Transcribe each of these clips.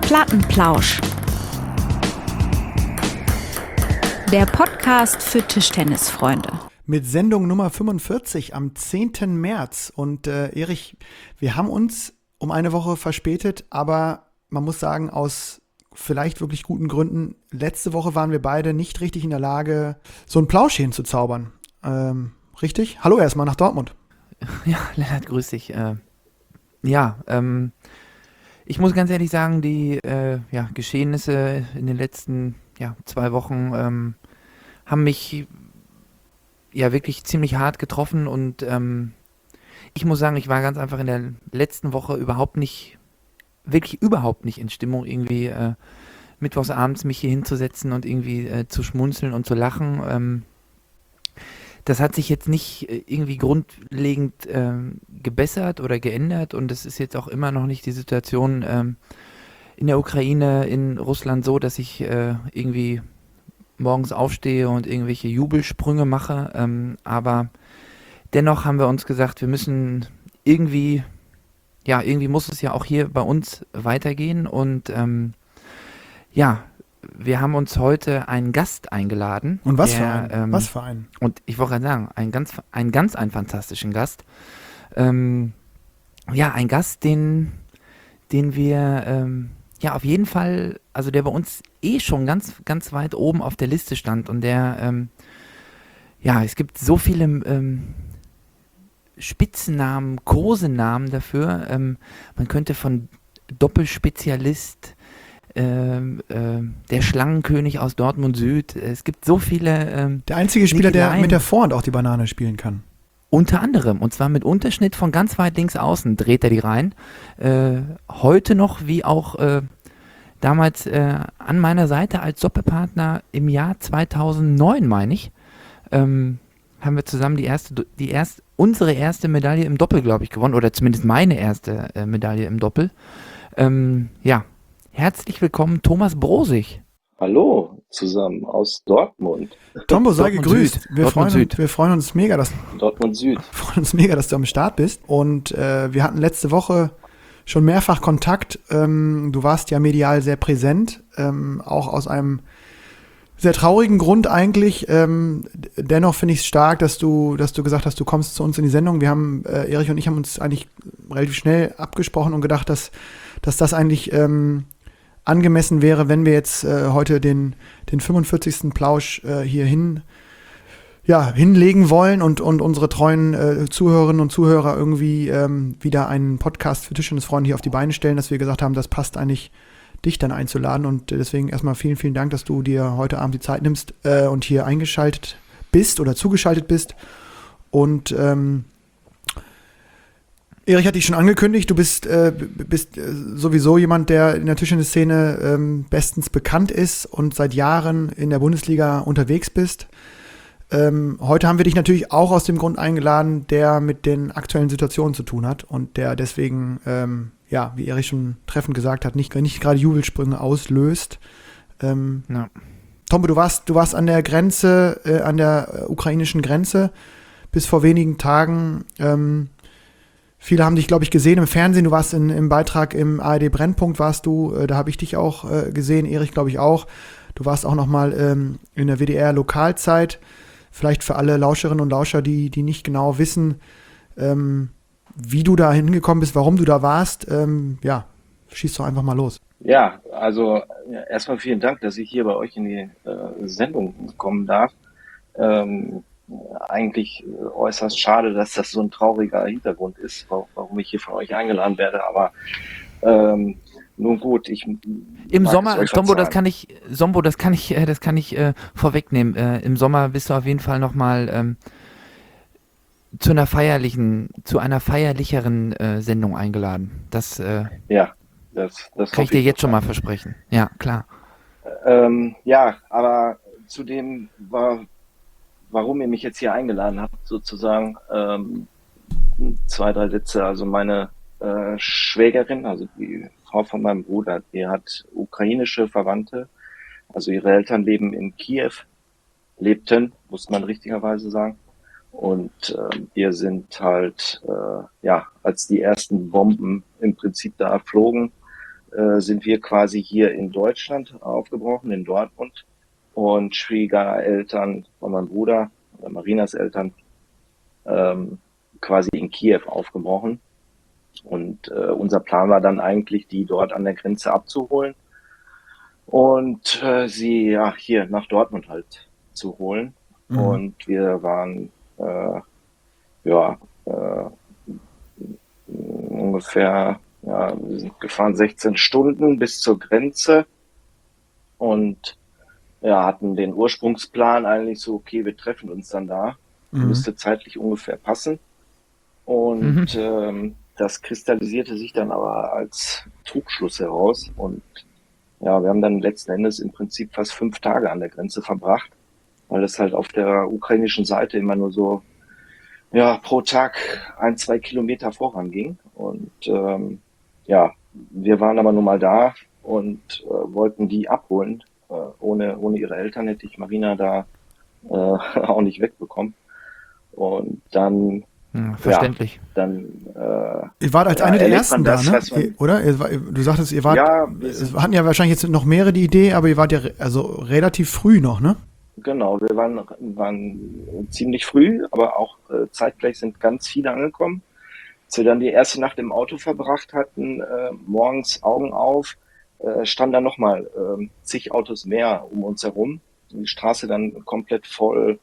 Plattenplausch. Der Podcast für Tischtennisfreunde. Mit Sendung Nummer 45 am 10. März. Und Erich, wir haben uns um eine Woche verspätet, aber man muss sagen, aus vielleicht wirklich guten Gründen, letzte Woche waren wir beide nicht richtig in der Lage, so einen Plausch hinzuzaubern. Richtig? Hallo erstmal nach Dortmund. Ja, Lennart, grüß dich. Ich muss ganz ehrlich sagen, die Geschehnisse in den letzten 2 Wochen haben mich wirklich ziemlich hart getroffen und ich muss sagen, ich war ganz einfach in der letzten Woche überhaupt nicht in Stimmung, irgendwie mittwochs abends mich hier hinzusetzen und irgendwie zu schmunzeln und zu lachen. Das hat sich jetzt nicht irgendwie grundlegend gebessert oder geändert und es ist jetzt auch immer noch nicht die Situation in der Ukraine, in Russland so, dass ich irgendwie morgens aufstehe und irgendwelche Jubelsprünge mache. Aber dennoch haben wir uns gesagt, wir müssen irgendwie muss es ja auch hier bei uns weitergehen und wir haben uns heute einen Gast eingeladen. Und was für einen? Und ich wollte gerade sagen, einen fantastischen Gast. Ein Gast, den wir auf jeden Fall, also der bei uns schon ganz, ganz weit oben auf der Liste stand und der, es gibt so viele Spitzennamen, Kosenamen dafür. Man könnte von Doppelspezialist, der Schlangenkönig aus Dortmund Süd. Es gibt so viele. Der einzige Spieler, der mit der Vorhand auch die Banane spielen kann. Unter anderem, und zwar mit Unterschnitt von ganz weit links außen dreht er die rein. Heute noch, wie auch damals an meiner Seite als Doppelpartner im Jahr 2009, meine ich, haben wir zusammen unsere erste Medaille im Doppel, glaube ich, gewonnen. Oder zumindest meine erste Medaille im Doppel. Herzlich willkommen, Thomas Brosig. Hallo zusammen aus Dortmund. Tombo, sei gegrüßt. Wir freuen uns mega, Dortmund Süd. dass du am Start bist. Und wir hatten letzte Woche schon mehrfach Kontakt. Du warst ja medial sehr präsent, auch aus einem sehr traurigen Grund eigentlich. Dennoch finde ich es stark, dass du gesagt hast, du kommst zu uns in die Sendung. Wir haben, Erich und ich haben uns eigentlich relativ schnell abgesprochen und gedacht, dass das eigentlich angemessen wäre, wenn wir jetzt heute den 45. Plausch hier hinlegen wollen und unsere treuen Zuhörerinnen und Zuhörer irgendwie wieder einen Podcast für Tischtennisfreunde hier auf die Beine stellen, dass wir gesagt haben, das passt eigentlich, dich dann einzuladen. Und deswegen erstmal vielen, vielen Dank, dass du dir heute Abend die Zeit nimmst und hier eingeschaltet bist oder zugeschaltet bist. Und Erich hat dich schon angekündigt, du bist sowieso jemand, der in der Tischtennisszene bestens bekannt ist und seit Jahren in der Bundesliga unterwegs bist. Heute haben wir dich natürlich auch aus dem Grund eingeladen, der mit den aktuellen Situationen zu tun hat und der deswegen, wie Erich schon treffend gesagt hat, nicht gerade Jubelsprünge auslöst. Tombo, du warst an der Grenze, an der ukrainischen Grenze bis vor wenigen Tagen. Viele haben dich, glaube ich, gesehen im Fernsehen. Du warst im Beitrag im ARD Brennpunkt, da habe ich dich auch gesehen, Erich, glaube ich, auch. Du warst auch nochmal in der WDR Lokalzeit. Vielleicht für alle Lauscherinnen und Lauscher, die nicht genau wissen, wie du da hingekommen bist, warum du da warst. Schieß doch einfach mal los. Ja, also erstmal vielen Dank, dass ich hier bei euch in die Sendung kommen darf. Eigentlich äußerst schade, dass das so ein trauriger Hintergrund ist, warum ich hier von euch eingeladen werde, aber nun gut, im Sommer, Tombo, das kann ich vorwegnehmen. Im Sommer bist du auf jeden Fall nochmal zu einer feierlicheren Sendung eingeladen. Das kann ich dir jetzt schon mal versprechen. Ja, klar. Aber zu dem warum ihr mich jetzt hier eingeladen habt, sozusagen 2, 3 Sätze. Also meine Schwägerin, also die Frau von meinem Bruder, die hat ukrainische Verwandte. Also ihre Eltern lebten, muss man richtigerweise sagen. Und wir sind halt, als die ersten Bomben im Prinzip da flogen, sind wir quasi hier in Deutschland aufgebrochen, in Dortmund. Und Schwiegereltern von meinem Bruder, oder Marinas Eltern, quasi in Kiew aufgebrochen. Und unser Plan war dann eigentlich, die dort an der Grenze abzuholen und sie ja hier nach Dortmund halt zu holen. Und wir waren ungefähr, wir sind gefahren 16 Stunden bis zur Grenze und hatten den Ursprungsplan eigentlich so, okay, wir treffen uns dann da. Müsste zeitlich ungefähr passen. Und das kristallisierte sich dann aber als Trugschluss heraus. Und ja, wir haben dann letzten Endes im Prinzip fast 5 Tage an der Grenze verbracht, weil es halt auf der ukrainischen Seite immer nur so pro Tag 1-2 Kilometer voranging. Und wir waren aber nun mal da und wollten die abholen. Ohne ihre Eltern hätte ich Marina da auch nicht wegbekommen. Und dann verständlich. Ihr wart als eine der ersten da, ne? Oder? Du sagtest, ihr wart, es hatten ja wahrscheinlich jetzt noch mehrere die Idee, aber ihr wart ja also relativ früh noch, ne? Genau, wir waren ziemlich früh, aber auch zeitgleich sind ganz viele angekommen. Als wir dann die erste Nacht im Auto verbracht hatten, morgens Augen auf, standen da nochmal zig Autos mehr um uns herum. Die Straße dann komplett voll.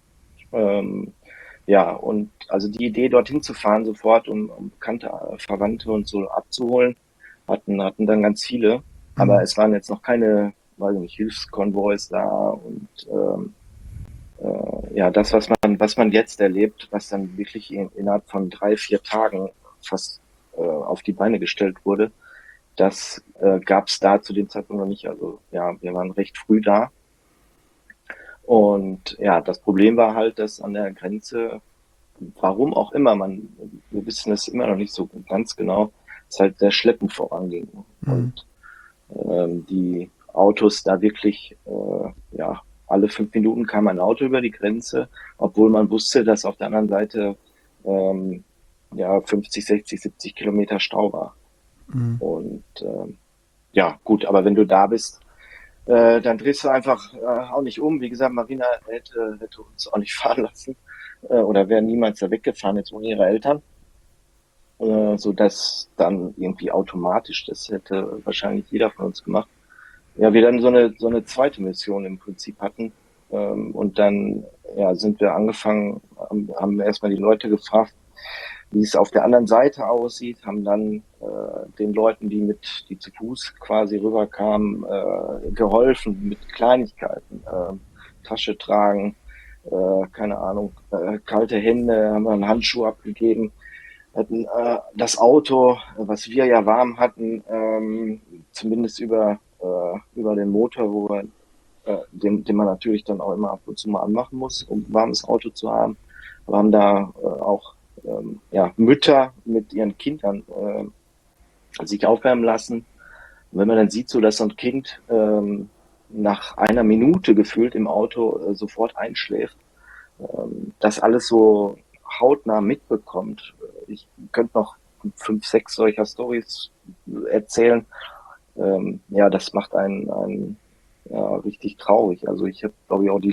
Und also die Idee, dorthin zu fahren sofort, um bekannte Verwandte und so abzuholen, hatten dann ganz viele. Aber es waren jetzt noch keine, weiß ich nicht, Hilfskonvois da und das, was man jetzt erlebt, was dann wirklich innerhalb von 3-4 Tagen fast auf die Beine gestellt wurde, das gab es da zu dem Zeitpunkt noch nicht. Also wir waren recht früh da. Und das Problem war halt, dass an der Grenze, warum auch immer, wir wissen es immer noch nicht so ganz genau, es halt sehr schleppend voranging. Und die Autos da wirklich, alle 5 Minuten kam ein Auto über die Grenze, obwohl man wusste, dass auf der anderen Seite 50, 60, 70 Kilometer Stau war. Und gut, aber wenn du da bist, dann drehst du einfach auch nicht um. Wie gesagt, Marina hätte uns auch nicht fahren lassen oder wäre niemals da weggefahren, jetzt ohne ihre Eltern. Sodass dann irgendwie automatisch, das hätte wahrscheinlich jeder von uns gemacht, wir dann so eine zweite Mission im Prinzip hatten. Und dann sind wir angefangen, haben erstmal die Leute gefragt, wie es auf der anderen Seite aussieht, haben dann den Leuten, die zu Fuß quasi rüberkamen, geholfen mit Kleinigkeiten, Tasche tragen, keine Ahnung, kalte Hände, haben wir einen Handschuh abgegeben, hatten das Auto, was wir ja warm hatten, zumindest über den Motor, wo wir, den man natürlich dann auch immer ab und zu mal anmachen muss, um ein warmes Auto zu haben. Wir haben da auch Mütter mit ihren Kindern sich aufwärmen lassen. Und wenn man dann sieht, so dass so ein Kind nach einer Minute gefühlt im Auto sofort einschläft, das alles so hautnah mitbekommt. Ich könnte noch 5, 6 solcher Storys erzählen. Das macht einen richtig traurig. Also ich habe, glaube ich, auch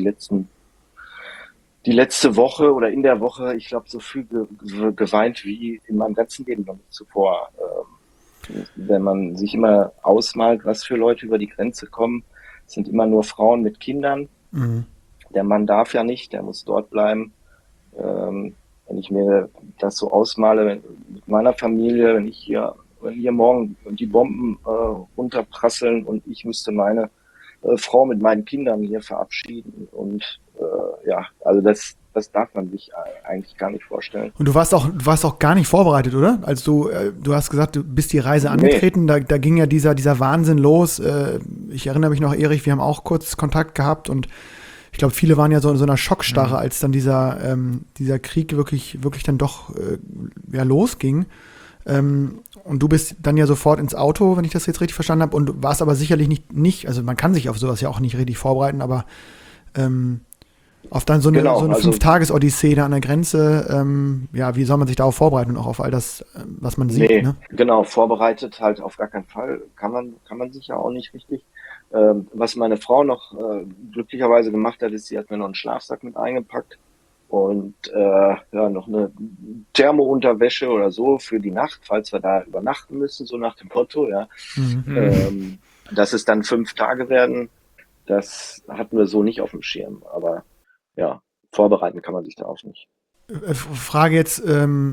die letzte Woche oder in der Woche, ich glaube, so viel geweint wie in meinem ganzen Leben noch nicht zuvor. Wenn man sich immer ausmalt, was für Leute über die Grenze kommen, sind immer nur Frauen mit Kindern. Der Mann darf ja nicht, der muss dort bleiben. Wenn ich mir das so ausmale mit meiner Familie, wenn hier morgen die Bomben runterprasseln und ich müsste meine Frau mit meinen Kindern hier verabschieden und also das darf man sich eigentlich gar nicht vorstellen. Und du warst auch gar nicht vorbereitet, oder? Also du hast gesagt, du bist die Reise angetreten, da ging ja dieser Wahnsinn los. Ich erinnere mich noch, Erich, wir haben auch kurz Kontakt gehabt und ich glaube, viele waren ja so in so einer Schockstarre, als dann dieser Krieg wirklich dann doch losging. Und du bist dann ja sofort ins Auto, wenn ich das jetzt richtig verstanden habe, und du warst aber sicherlich nicht, also man kann sich auf sowas ja auch nicht richtig vorbereiten, aber Auf dann so eine, Genau, so eine also 5-Tages-Odyssee da an der Grenze, ja, wie soll man sich darauf vorbereiten und auch auf all das, was man sieht, nee, ne? genau, vorbereitet halt auf gar keinen Fall. Kann man sich ja auch nicht richtig. Was meine Frau noch glücklicherweise gemacht hat, ist, sie hat mir noch einen Schlafsack mit eingepackt und ja, noch eine Thermounterwäsche oder so für die Nacht, falls wir da übernachten müssen, so nach dem Motto, ja. Mhm. Dass es dann 5 Tage werden, das hatten wir so nicht auf dem Schirm. Aber ja, vorbereiten kann man sich darauf nicht. Frage jetzt,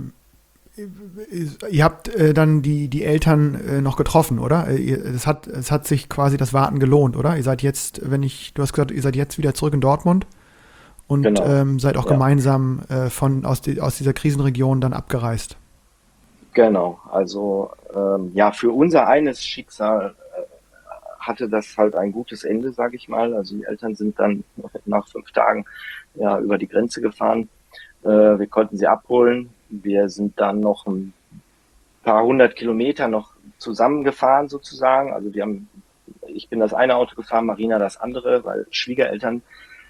ihr habt dann die Eltern noch getroffen, oder? Es hat sich quasi das Warten gelohnt, oder? Ihr seid jetzt, du hast gesagt, ihr seid jetzt wieder zurück in Dortmund und Genau, seid auch ja, gemeinsam aus dieser Krisenregion dann abgereist. genau. Also ja, für unser eines Schicksal hatte das halt ein gutes Ende, sage ich mal. Also die Eltern sind dann nach 5 Tagen ja über die Grenze gefahren. Wir konnten sie abholen. Wir sind dann noch ein paar 100 Kilometer noch zusammengefahren sozusagen. Also ich bin das eine Auto gefahren, Marina das andere, weil Schwiegereltern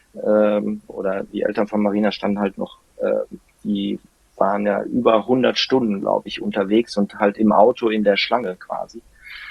oder die Eltern von Marina standen halt noch, die waren ja über 100 Stunden, glaube ich, unterwegs und halt im Auto in der Schlange quasi,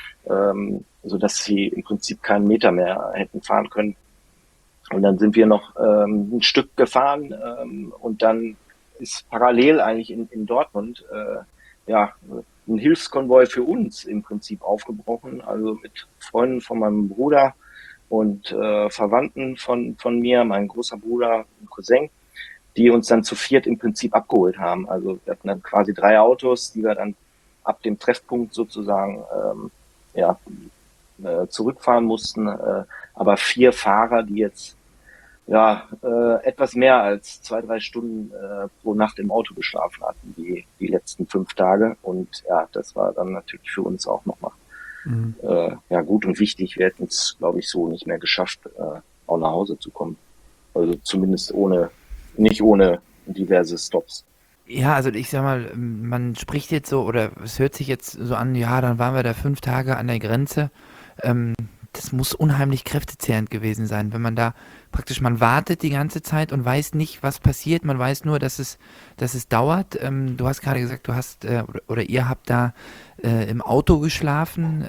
so dass sie im Prinzip keinen Meter mehr hätten fahren können. Und dann sind wir noch ein Stück gefahren und dann ist parallel eigentlich in Dortmund ja ein Hilfskonvoi für uns im Prinzip aufgebrochen, also mit Freunden von meinem Bruder und Verwandten von mir, mein großer Bruder und Cousin, die uns dann zu viert im Prinzip abgeholt haben. Also wir hatten dann quasi 3 Autos, die wir dann ab dem Treffpunkt sozusagen ja, zurückfahren mussten, aber 4 Fahrer, die jetzt ja etwas mehr als 2, 3 Stunden pro Nacht im Auto geschlafen hatten, die letzten 5 Tage. Und ja, das war dann natürlich für uns auch nochmal Mhm. ja gut und wichtig. Wir hätten es, glaube ich, so nicht mehr geschafft, auch nach Hause zu kommen. Also zumindest nicht ohne diverse Stops. Ja, also ich sag mal, man spricht jetzt so, oder es hört sich jetzt so an, ja, dann waren wir da 5 Tage an der Grenze. Ähm, Das muss unheimlich kräftezehrend gewesen sein, wenn man da praktisch, man wartet die ganze Zeit und weiß nicht, was passiert. Man weiß nur, dass es dauert. Du hast gerade gesagt, du hast, oder ihr habt da im Auto geschlafen.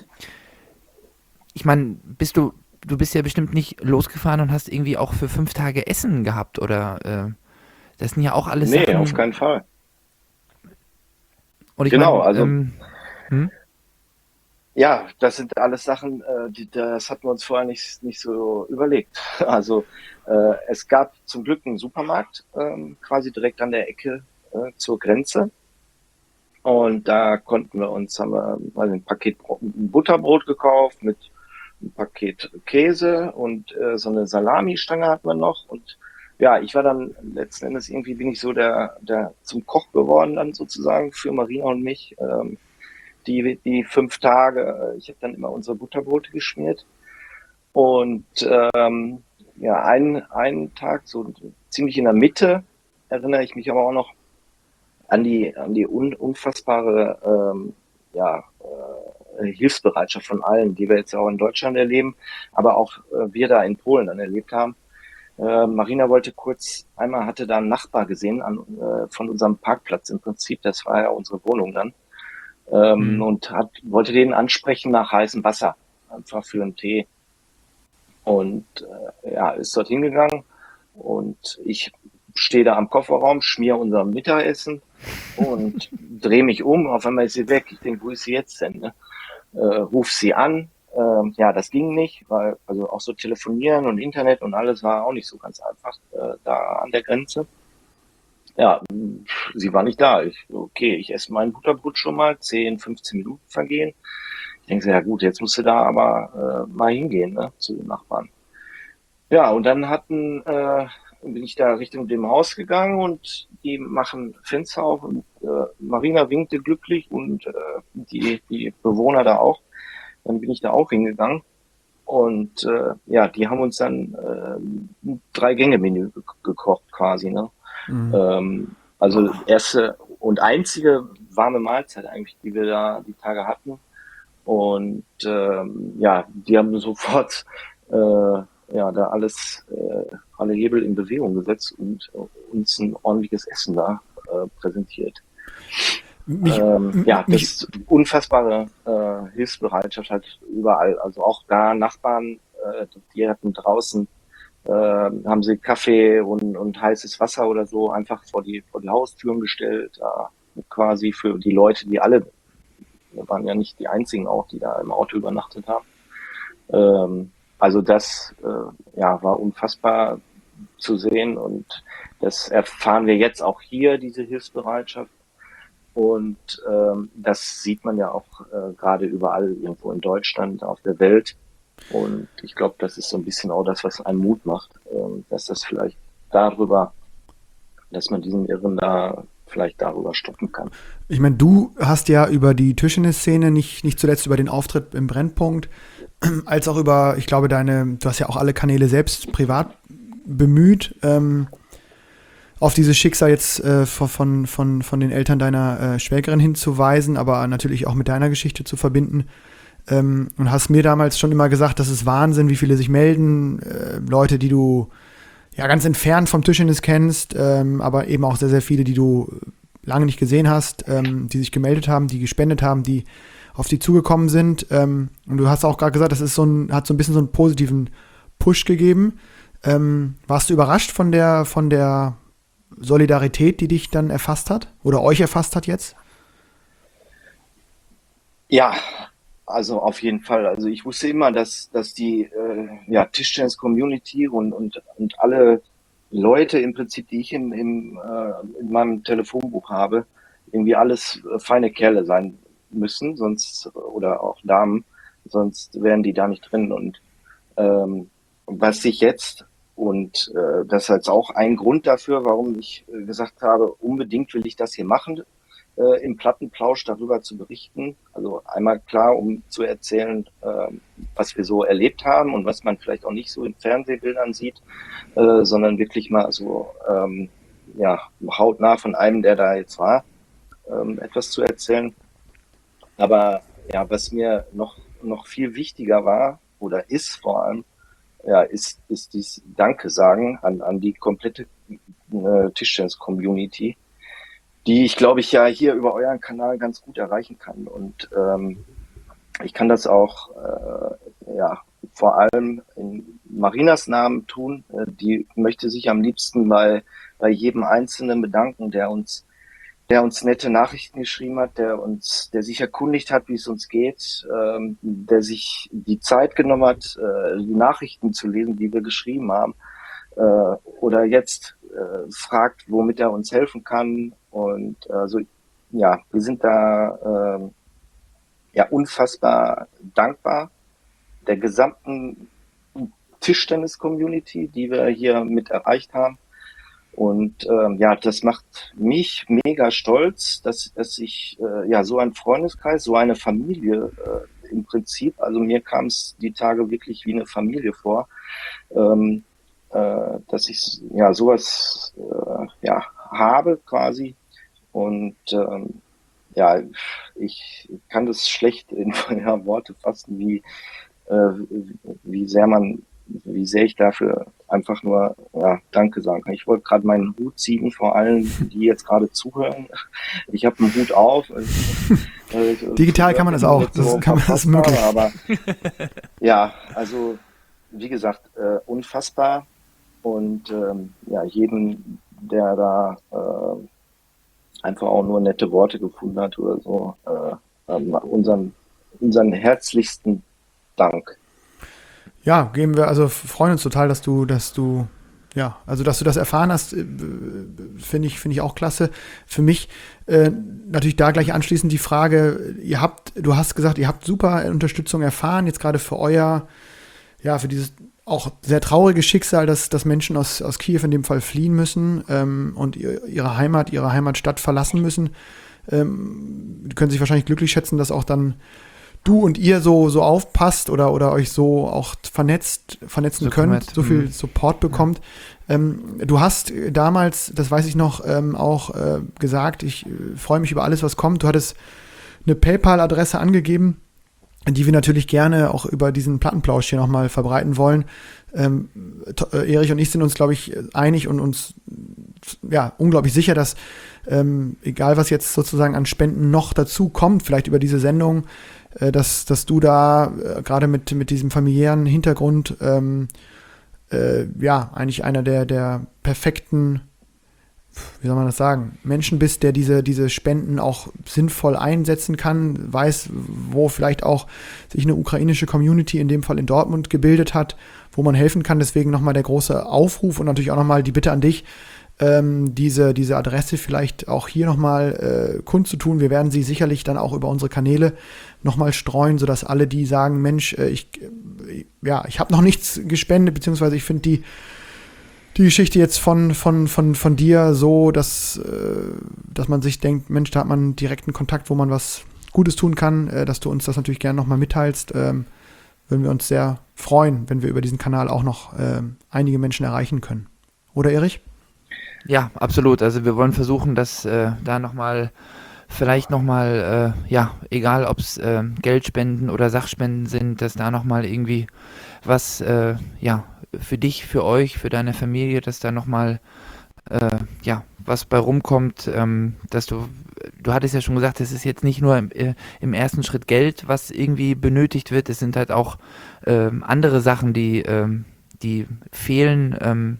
Ich meine, du bist ja bestimmt nicht losgefahren und hast irgendwie auch für 5 Tage Essen gehabt, oder? Das sind ja auch alles Nee, auf Sachen. keinen Fall. Und ich Genau, meine, also hm? ja, das sind alles Sachen, das hatten wir uns vorher nicht so überlegt. Also es gab zum Glück einen Supermarkt quasi direkt an der Ecke zur Grenze. Und da haben wir mal ein Paket ein Butterbrot gekauft mit ein Paket Käse und so eine Salamistange hatten wir noch. Und ja, ich war dann letzten Endes irgendwie bin ich so der zum Koch geworden dann sozusagen für Marina und mich. Die 5 Tage, ich habe dann immer unsere Butterbrote geschmiert. Und ja, einen Tag, so ziemlich in der Mitte, erinnere ich mich aber auch noch an die unfassbare ja, Hilfsbereitschaft von allen, die wir jetzt auch in Deutschland erleben, aber auch wir da in Polen dann erlebt haben. Marina hatte da einen Nachbar gesehen von unserem Parkplatz im Prinzip, das war ja unsere Wohnung dann, Hm. und wollte den ansprechen nach heißem Wasser, einfach für einen Tee. Und ja, ist dort hingegangen und ich stehe da am Kofferraum, schmier unser Mittagessen und drehe mich um. Auf einmal ist sie weg. Ich denke, wo ist sie jetzt denn? Ne? Ruf sie an. Ja, das ging nicht, weil also auch so telefonieren und Internet und alles war auch nicht so ganz einfach da an der Grenze. Ja, sie war nicht da. Okay, ich esse mein Butterbrot schon mal, 10, 15 Minuten vergehen. Ich denke so, ja gut, jetzt musst du da aber mal hingehen, ne, zu den Nachbarn. Ja, und dann bin ich da Richtung dem Haus gegangen und die machen Fenster auf und Marina winkte glücklich und die Bewohner da auch. Dann bin ich da auch hingegangen und ja, die haben uns dann ein Drei-Gänge-Menü gekocht quasi, ne? Mhm. Also erste und einzige warme Mahlzeit eigentlich, die wir da die Tage hatten. Und ja, die haben sofort ja, da alles alle Hebel in Bewegung gesetzt und uns ein ordentliches Essen da präsentiert. Das ist unfassbare Hilfsbereitschaft halt überall. Also auch da Nachbarn, die hatten draußen, haben sie Kaffee und heißes Wasser oder so einfach vor die Haustüren gestellt, quasi für die Leute, wir waren ja nicht die einzigen auch, die da im Auto übernachtet haben. Also das war unfassbar zu sehen und das erfahren wir jetzt auch hier, diese Hilfsbereitschaft. Und das sieht man ja auch gerade überall irgendwo in Deutschland, auf der Welt. Und ich glaube, das ist so ein bisschen auch das, was einen Mut macht, dass das vielleicht dass man diesen Irren da vielleicht darüber stoppen kann. Ich meine, du hast ja über die Tischtennis-Szene, nicht zuletzt über den Auftritt im Brennpunkt, als auch über, ich glaube, du hast ja auch alle Kanäle selbst privat bemüht, auf dieses Schicksal jetzt von den Eltern deiner Schwägerin hinzuweisen, aber natürlich auch mit deiner Geschichte zu verbinden. Und hast mir damals schon immer gesagt, das ist Wahnsinn, wie viele sich melden, Leute, die du ja ganz entfernt vom Tischtennis kennst, aber eben auch sehr, sehr viele, die du lange nicht gesehen hast, die sich gemeldet haben, die gespendet haben, die auf die zugekommen sind. Und du hast auch gerade gesagt, das ist hat so ein bisschen so einen positiven Push gegeben. Warst du überrascht von der Solidarität, die dich dann erfasst hat oder euch erfasst hat jetzt? Ja, also auf jeden Fall. Also ich wusste immer, dass die Tischtennis-Community und alle Leute im Prinzip, die ich in meinem Telefonbuch habe, irgendwie alles feine Kerle sein müssen, sonst, oder auch Damen, sonst wären die da nicht drin. Und was ich jetzt, und das ist jetzt auch ein Grund dafür, warum ich gesagt habe, unbedingt will ich das hier machen, im Plattenplausch darüber zu berichten. Also einmal klar, um zu erzählen, was wir so erlebt haben und was man vielleicht auch nicht so in Fernsehbildern sieht, sondern wirklich mal so hautnah von einem, der da jetzt war, etwas zu erzählen. Aber ja, was mir noch viel wichtiger war oder ist vor allem, ist dies Danke sagen an die komplette Tischtennis-Community, die ich, glaube ich, ja hier über euren Kanal ganz gut erreichen kann. Und ich kann das auch vor allem in Marinas Namen tun. Die möchte sich am liebsten bei jedem Einzelnen bedanken, der uns nette Nachrichten geschrieben hat, der sich erkundigt hat, wie es uns geht, der sich die Zeit genommen hat, die Nachrichten zu lesen, die wir geschrieben haben, oder jetzt fragt, womit er uns helfen kann. Und wir sind da unfassbar dankbar der gesamten Tischtennis-Community, die wir hier mit erreicht haben. Und das macht mich mega stolz, dass ich so ein Freundeskreis, so eine Familie im Prinzip, also mir kam es die Tage wirklich wie eine Familie vor, dass ich sowas habe quasi. Und ich kann das schlecht in Worte fassen, wie sehr ich dafür einfach nur Danke sagen kann. Ich wollte gerade meinen Hut ziehen vor allen, die jetzt gerade zuhören. Ich habe einen Hut auf. Digital kann man das auch. Das ist möglich. Aber ja, also wie gesagt, unfassbar. Und jedem, der da einfach auch nur nette Worte gefunden hat oder so, unseren herzlichsten Dank. Ja, freuen uns total, dass du das erfahren hast, finde ich auch klasse. Für mich natürlich da gleich anschließend die Frage, du hast gesagt, ihr habt super Unterstützung erfahren, jetzt gerade für für dieses auch sehr traurige Schicksal, dass Menschen aus Kiew in dem Fall fliehen müssen und ihre Heimatstadt verlassen müssen. Die können sich wahrscheinlich glücklich schätzen, dass auch dann du und ihr so aufpasst oder euch so auch vernetzen könnt, so viel Support bekommt. Du hast damals, das weiß ich noch, auch gesagt, ich freue mich über alles, was kommt. Du hattest eine PayPal-Adresse angegeben. die wir natürlich gerne auch über diesen Plattenplausch hier nochmal verbreiten wollen. Erich und ich sind uns, glaube ich, einig und uns unglaublich sicher, dass egal was jetzt sozusagen an Spenden noch dazu kommt, vielleicht über diese Sendung, dass du da gerade mit diesem familiären Hintergrund eigentlich einer der perfekten, wie soll man das sagen, Menschen bist, der diese Spenden auch sinnvoll einsetzen kann, weiß, wo vielleicht auch sich eine ukrainische Community, in dem Fall in Dortmund, gebildet hat, wo man helfen kann. Deswegen nochmal der große Aufruf und natürlich auch nochmal die Bitte an dich, diese Adresse vielleicht auch hier nochmal kundzutun. Wir werden sie sicherlich dann auch über unsere Kanäle nochmal streuen, sodass alle, die sagen, Mensch, ich habe noch nichts gespendet, beziehungsweise ich finde die Geschichte jetzt von dir so, dass man sich denkt, Mensch, da hat man direkten Kontakt, wo man was Gutes tun kann, dass du uns das natürlich gerne nochmal mitteilst. Würden wir uns sehr freuen, wenn wir über diesen Kanal auch noch einige Menschen erreichen können. Oder Erich? Ja, absolut. Also wir wollen versuchen, dass da nochmal, vielleicht nochmal, egal ob es Geldspenden oder Sachspenden sind, dass da nochmal irgendwie was, für dich, für euch, für deine Familie, dass da nochmal, was bei rumkommt, dass du hattest ja schon gesagt, es ist jetzt nicht nur im ersten Schritt Geld, was irgendwie benötigt wird, es sind halt auch andere Sachen, die fehlen,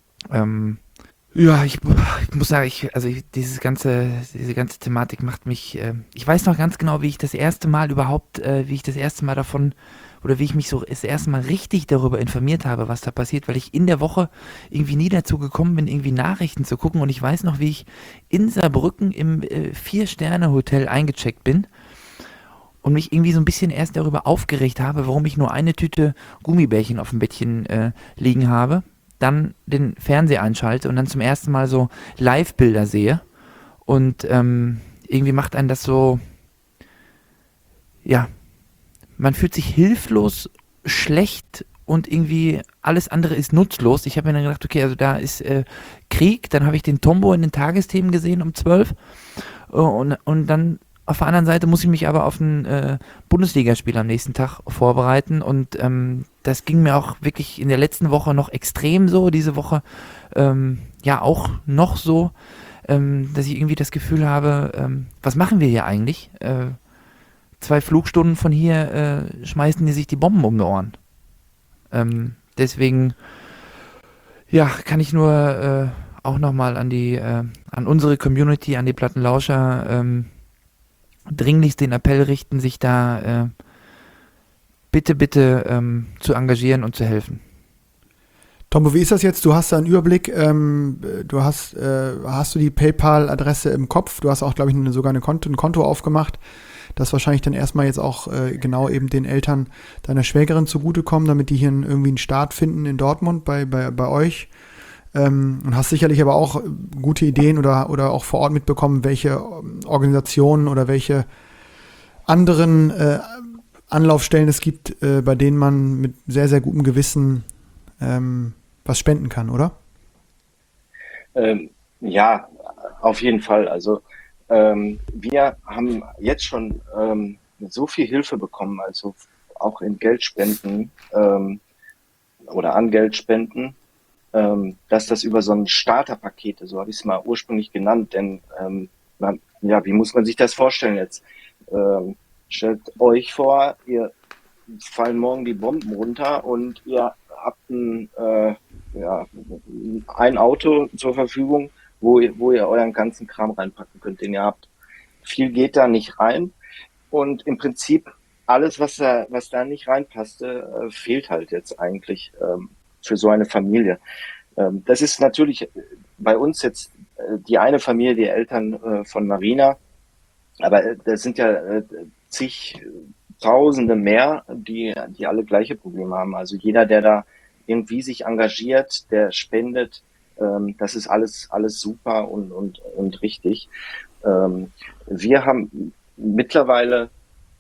ich muss sagen, diese ganze Thematik macht mich, ich weiß noch ganz genau, wie ich das erste Mal davon, oder wie ich mich so das erste Mal richtig darüber informiert habe, was da passiert, weil ich in der Woche irgendwie nie dazu gekommen bin, irgendwie Nachrichten zu gucken, und ich weiß noch, wie ich in Saarbrücken im 4-Sterne-Hotel eingecheckt bin und mich irgendwie so ein bisschen erst darüber aufgeregt habe, warum ich nur eine Tüte Gummibärchen auf dem Bettchen liegen habe, dann den Fernseher einschalte und dann zum ersten Mal so Live-Bilder sehe, und irgendwie macht einen das so, man fühlt sich hilflos, schlecht, und irgendwie alles andere ist nutzlos. Ich habe mir dann gedacht, okay, also da ist Krieg, dann habe ich den Tombo in den Tagesthemen gesehen um 12 und dann auf der anderen Seite muss ich mich aber auf ein Bundesligaspiel am nächsten Tag vorbereiten, und das ging mir auch wirklich in der letzten Woche noch extrem so, diese Woche auch noch so, dass ich irgendwie das Gefühl habe, was machen wir hier eigentlich? 2 Flugstunden von hier schmeißen die sich die Bomben um die Ohren. Deswegen kann ich nur auch nochmal an unsere Community, an die Plattenlauscher dringlichst den Appell richten, sich da bitte zu engagieren und zu helfen. Tombo, wie ist das jetzt? Du hast da einen Überblick. Hast du die PayPal-Adresse im Kopf? Du hast auch, glaube ich, sogar ein Konto aufgemacht, das wahrscheinlich dann erstmal jetzt auch genau eben den Eltern deiner Schwägerin zugutekommen, damit die hier irgendwie einen Start finden in Dortmund bei euch. Und hast sicherlich aber auch gute Ideen oder auch vor Ort mitbekommen, welche Organisationen oder welche anderen Anlaufstellen es gibt, bei denen man mit sehr, sehr gutem Gewissen was spenden kann, oder? Ja, auf jeden Fall. Also wir haben jetzt schon so viel Hilfe bekommen, also auch in Geldspenden oder an Geldspenden, dass das über so ein Starterpaket, so habe ich es mal ursprünglich genannt, denn wie muss man sich das vorstellen jetzt? Stellt euch vor, ihr fallen morgen die Bomben runter und ihr habt ein Auto zur Verfügung, wo ihr euren ganzen Kram reinpacken könnt, den ihr habt. Viel geht da nicht rein, und im Prinzip alles, was da nicht reinpasste, fehlt halt jetzt eigentlich für so eine Familie. Das ist natürlich bei uns jetzt die eine Familie, die Eltern von Marina, aber das sind ja zig Tausende mehr, die alle gleiche Probleme haben. Also jeder, der da irgendwie sich engagiert, der spendet, das ist alles super und richtig. Wir haben mittlerweile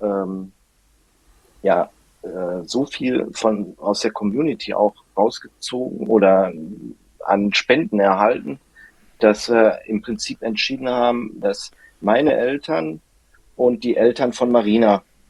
so viel aus der Community auch rausgezogen oder an Spenden erhalten, dass wir im Prinzip entschieden haben, dass meine Eltern und die Eltern von Marina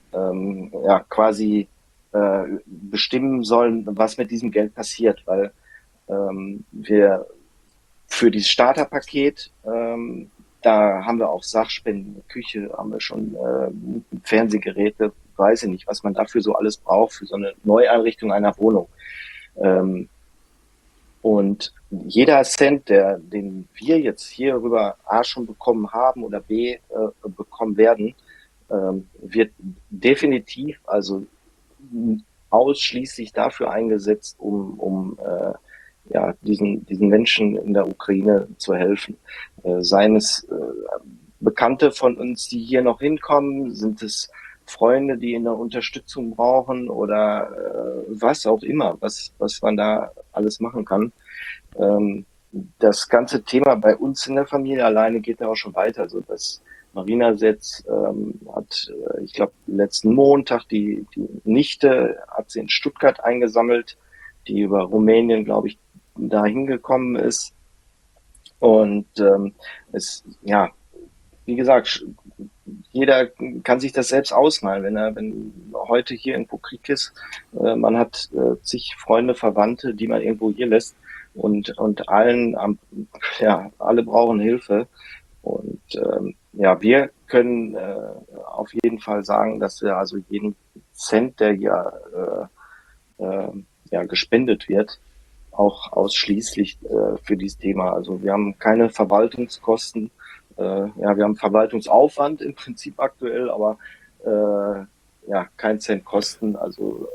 ja, quasi bestimmen sollen, was mit diesem Geld passiert, weil wir für dieses Starterpaket, da haben wir auch Sachspenden, Küche haben wir schon, Fernsehgeräte, weiß ich nicht, was man dafür so alles braucht, für so eine Neueinrichtung einer Wohnung. Ähm, und jeder Cent, den wir jetzt hierüber A schon bekommen haben oder B bekommen werden, wird definitiv also ausschließlich dafür eingesetzt, um ja, diesen Menschen in der Ukraine zu helfen. Seien es Bekannte von uns, die hier noch hinkommen, sind es Freunde, die eine Unterstützung brauchen oder was auch immer, was man da alles machen kann. Das ganze Thema bei uns in der Familie alleine geht ja auch schon weiter. Also das Marina Setz hat, ich glaube, letzten Montag die Nichte hat sie in Stuttgart eingesammelt, die über Rumänien, glaube ich, da hingekommen ist. Und es, ja, wie gesagt, jeder kann sich das selbst ausmalen, wenn heute hier irgendwo Krieg ist, man hat zig Freunde, Verwandte, die man irgendwo hier lässt und ja, alle brauchen Hilfe. Und ja, wir können auf jeden Fall sagen, dass wir also jeden Cent, der hier ja, gespendet wird, auch ausschließlich für dieses Thema. Also wir haben keine Verwaltungskosten, ja, wir haben Verwaltungsaufwand im Prinzip aktuell, aber ja, kein Cent Kosten. Also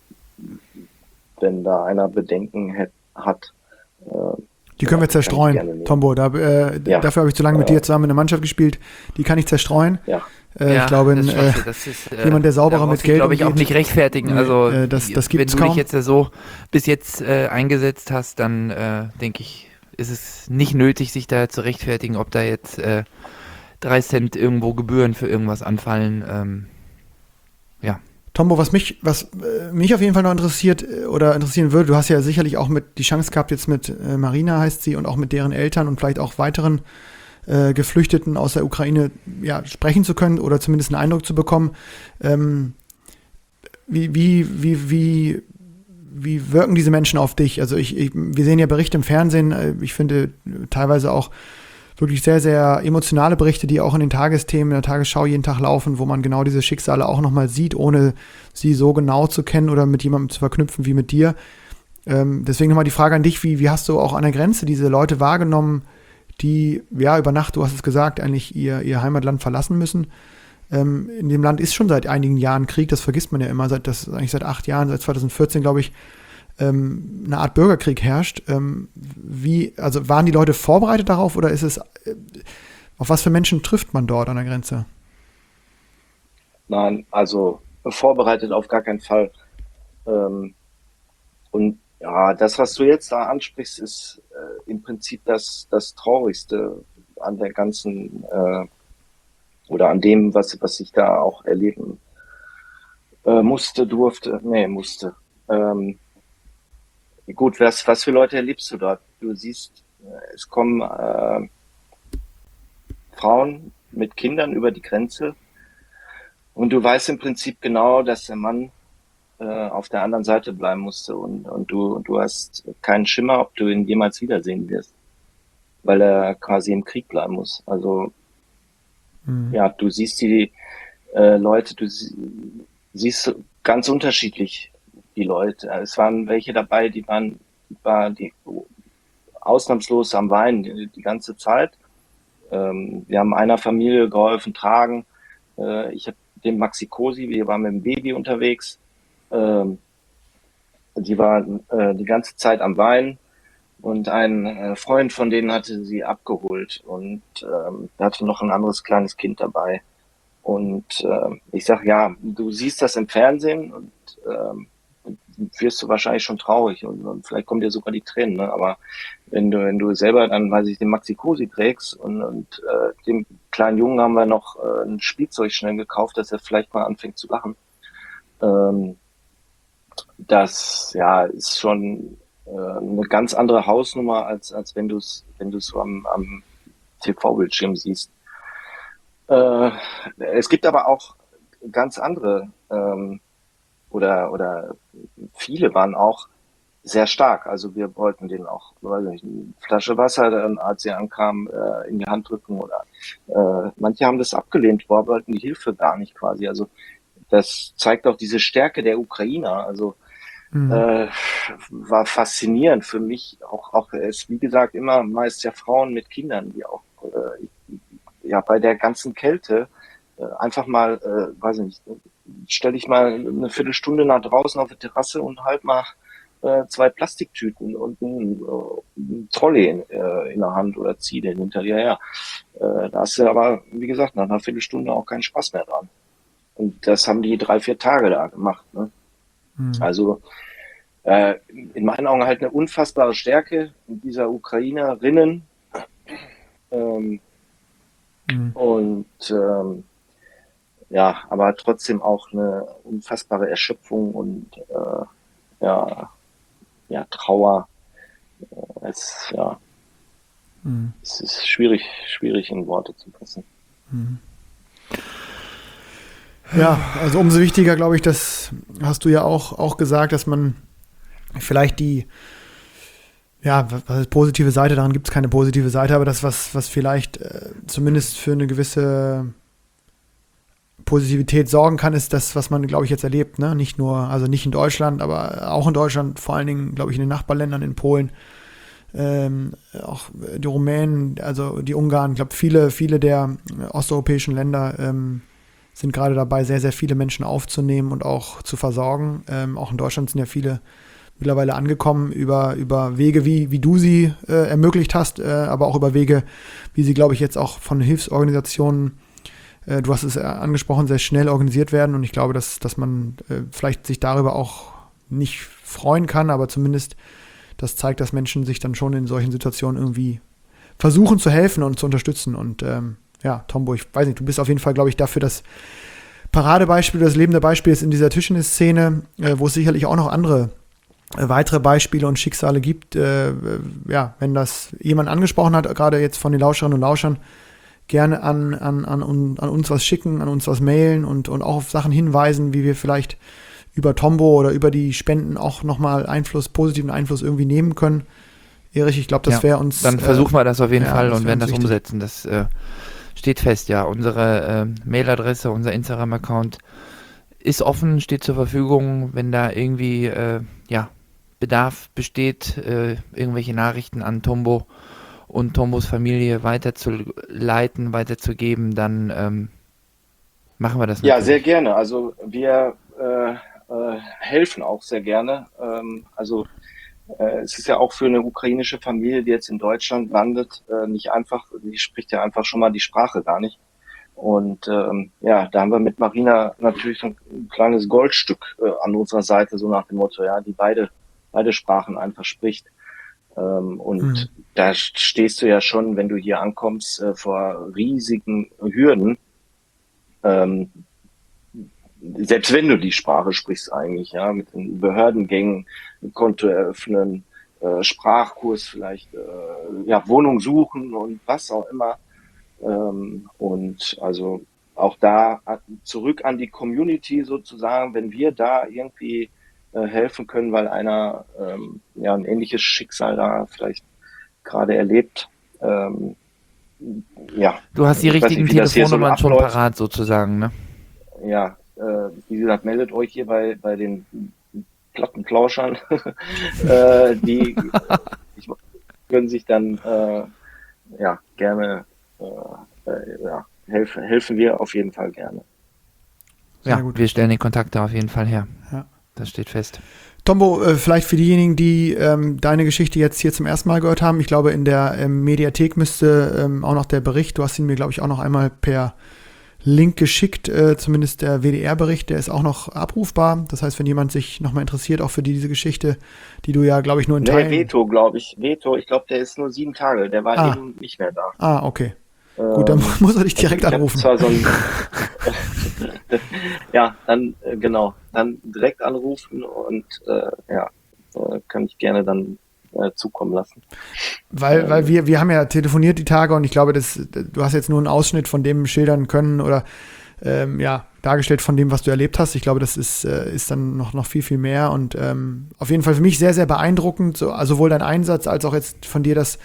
wenn da einer Bedenken hat, die können wir zerstreuen, Tombo. Ja. Dafür habe ich zu lange mit dir zusammen in der Mannschaft gespielt. Die kann ich zerstreuen. Ja. Ich glaube, das ist, jemand, der sauberer mit Geld glaube ich, auch nicht rechtfertigen. Also, das gibt's wenn du kaum. dich jetzt so bis jetzt eingesetzt hast, dann denke ich, ist es nicht nötig, sich da zu rechtfertigen, ob da jetzt 3 Cent irgendwo Gebühren für irgendwas anfallen. Ja. Tombo, was mich auf jeden Fall noch interessiert oder interessieren würde, du hast ja sicherlich auch die Chance gehabt, jetzt mit Marina heißt sie und auch mit deren Eltern und vielleicht auch weiteren Geflüchteten aus der Ukraine ja, sprechen zu können oder zumindest einen Eindruck zu bekommen. Wie wirken diese Menschen auf dich? Also wir sehen ja Berichte im Fernsehen, ich finde teilweise auch wirklich sehr, sehr emotionale Berichte, die auch in den Tagesthemen, in der Tagesschau jeden Tag laufen, wo man genau diese Schicksale auch nochmal sieht, ohne sie so genau zu kennen oder mit jemandem zu verknüpfen wie mit dir. Deswegen nochmal die Frage an dich, wie hast du auch an der Grenze diese Leute wahrgenommen, die ja über Nacht, du hast es gesagt, eigentlich ihr Heimatland verlassen müssen? In dem Land ist schon seit einigen Jahren Krieg, das vergisst man ja immer, seit 8 Jahren, seit 2014, glaube ich, eine Art Bürgerkrieg herrscht. Also waren die Leute vorbereitet darauf oder ist es, auf was für Menschen trifft man dort an der Grenze? Nein, also vorbereitet auf gar keinen Fall. Und ja, das, was du jetzt da ansprichst, ist im Prinzip das Traurigste an der ganzen oder an dem, was ich da auch erleben musste. Gut, was für Leute erlebst du dort? Du siehst, es kommen Frauen mit Kindern über die Grenze und du weißt im Prinzip genau, dass der Mann auf der anderen Seite bleiben musste und du hast keinen Schimmer, ob du ihn jemals wiedersehen wirst, weil er quasi im Krieg bleiben muss. Also ja, du siehst die Leute, du siehst ganz unterschiedlich die Leute. Es waren welche dabei, die waren ausnahmslos am Weinen die ganze Zeit. Wir haben einer Familie geholfen tragen. Ich habe den Maxi Cosi, wir waren mit dem Baby unterwegs. Die waren die ganze Zeit am Weinen und ein Freund von denen hatte sie abgeholt und der hatte noch ein anderes kleines Kind dabei. Und ich sag, ja, du siehst das im Fernsehen und wirst du wahrscheinlich schon traurig und vielleicht kommen dir sogar die Tränen, ne? Aber wenn du selber dann, weiß ich, den Maxi Cosi trägst und dem kleinen Jungen haben wir noch ein Spielzeug schnell gekauft, dass er vielleicht mal anfängt zu lachen. Das ja ist schon eine ganz andere Hausnummer als wenn du es so am TV-Bildschirm siehst. Es gibt aber auch ganz andere oder viele waren auch sehr stark. Also wir wollten denen auch, weiß nicht, eine Flasche Wasser, dann, als sie ankamen, in die Hand drücken oder manche haben das abgelehnt, wollten die Hilfe gar nicht quasi. Also das zeigt auch diese Stärke der Ukrainer. Also war faszinierend für mich. Auch es, wie gesagt, immer meist ja Frauen mit Kindern, die auch ja bei der ganzen Kälte einfach mal, weiß ich nicht, stelle ich mal eine Viertelstunde nach draußen auf der Terrasse und halt mal 2 Plastiktüten und ein Trolley in der Hand oder ziehe den hinterher. Da hast du aber, wie gesagt, nach einer Viertelstunde auch keinen Spaß mehr dran. Und das haben die 3-4 Tage da gemacht. Ne? Also in meinen Augen halt eine unfassbare Stärke dieser Ukrainerinnen. Und ja, aber trotzdem auch eine unfassbare Erschöpfung und ja, Trauer. Es ist schwierig in Worte zu fassen. Ja, also umso wichtiger, glaube ich, das hast du ja auch gesagt, dass man vielleicht die, ja, was ist positive Seite, daran gibt es keine positive Seite, aber das, was vielleicht zumindest für eine gewisse Positivität sorgen kann, ist das, was man, glaube ich, jetzt erlebt, ne? Nicht nur, also nicht in Deutschland, aber auch in Deutschland, vor allen Dingen, glaube ich, in den Nachbarländern, in Polen, auch die Rumänen, also die Ungarn, ich glaube, viele der osteuropäischen Länder sind gerade dabei, sehr, sehr viele Menschen aufzunehmen und auch zu versorgen. Auch in Deutschland sind ja viele mittlerweile angekommen über Wege, wie du sie ermöglicht hast, aber auch über Wege, wie sie, glaube ich, jetzt auch von Hilfsorganisationen, du hast es angesprochen, sehr schnell organisiert werden. Und ich glaube, dass man vielleicht sich darüber auch nicht freuen kann, aber zumindest das zeigt, dass Menschen sich dann schon in solchen Situationen irgendwie versuchen zu helfen und zu unterstützen. Und ja, Tombo, ich weiß nicht, du bist auf jeden Fall, glaube ich, dafür das Paradebeispiel, das lebende Beispiel ist in dieser Tischtennis-Szene, wo es sicherlich auch noch andere weitere Beispiele und Schicksale gibt. Ja, wenn das jemand angesprochen hat, gerade jetzt von den Lauscherinnen und Lauschern, gerne an uns was schicken, an uns was mailen und auch auf Sachen hinweisen, wie wir vielleicht über Tombo oder über die Spenden auch nochmal positiven Einfluss irgendwie nehmen können. Erich, ich glaube, das wäre uns... Dann versuchen wir das auf jeden Fall und werden das wichtig umsetzen. Das steht fest, ja. Unsere Mailadresse, unser Instagram-Account ist offen, steht zur Verfügung, wenn da irgendwie Bedarf besteht, irgendwelche Nachrichten an Tombo und Tombos Familie weiterzuleiten, weiterzugeben, dann machen wir das natürlich. Ja, sehr gerne. Also wir helfen auch sehr gerne. Es ist ja auch für eine ukrainische Familie, die jetzt in Deutschland landet, nicht einfach, die spricht ja einfach schon mal die Sprache gar nicht. Und da haben wir mit Marina natürlich so ein kleines Goldstück an unserer Seite, so nach dem Motto, ja, die beide Sprachen einfach spricht. Da stehst du ja schon, wenn du hier ankommst, vor riesigen Hürden. Selbst wenn du die Sprache sprichst eigentlich, ja, mit den Behördengängen, ein Konto eröffnen, Sprachkurs vielleicht, Wohnung suchen und was auch immer. Und also auch da zurück an die Community sozusagen, wenn wir da irgendwie helfen können, weil einer ein ähnliches Schicksal da vielleicht gerade erlebt. Du hast die richtigen Telefonnummern schon parat sozusagen, ne? Ja, wie gesagt, meldet euch hier bei den Plattenplauschern. Die können sich dann gerne helfen wir auf jeden Fall gerne. Ja, wir stellen den Kontakt da auf jeden Fall her. Ja. Das steht fest. Tombo, vielleicht für diejenigen, die deine Geschichte jetzt hier zum ersten Mal gehört haben, ich glaube, in der Mediathek müsste auch noch der Bericht, du hast ihn mir, glaube ich, auch noch einmal per Link geschickt, zumindest der WDR-Bericht, der ist auch noch abrufbar. Das heißt, wenn jemand sich nochmal interessiert, auch für diese Geschichte, die du ja, glaube ich, nur in Teilen... Veto, glaube ich. Veto, ich glaube, der ist nur 7 Tage, der war eben nicht mehr da. Ah, okay. Gut, dann muss er dich direkt anrufen. Zwar so ein dann direkt anrufen und kann ich gerne dann zukommen lassen. Weil wir haben ja telefoniert die Tage und ich glaube, du hast jetzt nur einen Ausschnitt von dem schildern können oder dargestellt von dem, was du erlebt hast. Ich glaube, das ist dann noch viel, viel mehr und auf jeden Fall für mich sehr, sehr beeindruckend, sowohl dein Einsatz als auch jetzt von dir das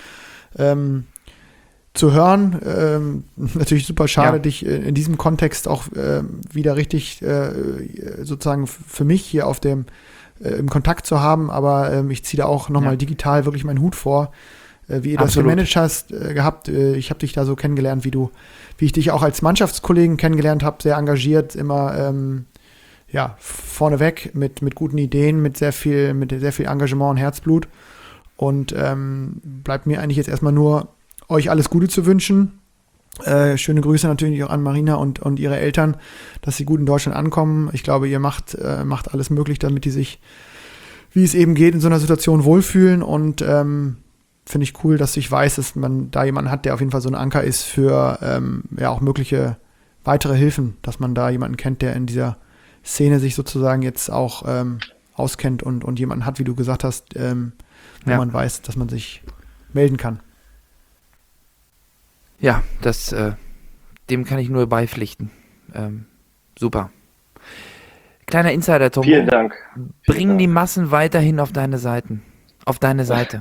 zu hören. Natürlich super schade, dich in diesem Kontext auch wieder richtig sozusagen für mich hier im Kontakt zu haben, aber ich ziehe da auch nochmal digital wirklich meinen Hut vor, wie ihr das gemanagt hast gehabt. Ich habe dich da so kennengelernt, wie ich dich auch als Mannschaftskollegen kennengelernt habe, sehr engagiert, immer vorneweg mit guten Ideen, mit sehr viel Engagement und Herzblut. Und bleibt mir eigentlich jetzt erstmal nur, euch alles Gute zu wünschen. Schöne Grüße natürlich auch an Marina und ihre Eltern, dass sie gut in Deutschland ankommen. Ich glaube, ihr macht alles möglich, damit die sich, wie es eben geht, in so einer Situation wohlfühlen. Und finde ich cool, dass ich weiß, dass man da jemanden hat, der auf jeden Fall so ein Anker ist für auch mögliche weitere Hilfen, dass man da jemanden kennt, der in dieser Szene sich sozusagen jetzt auch auskennt und jemanden hat, wie du gesagt hast, wo man weiß, dass man sich melden kann. Ja, dem kann ich nur beipflichten. Super. Kleiner Insider, Tom. Vielen Dank. Bring die Massen weiterhin auf deine Seiten. Auf deine Seite.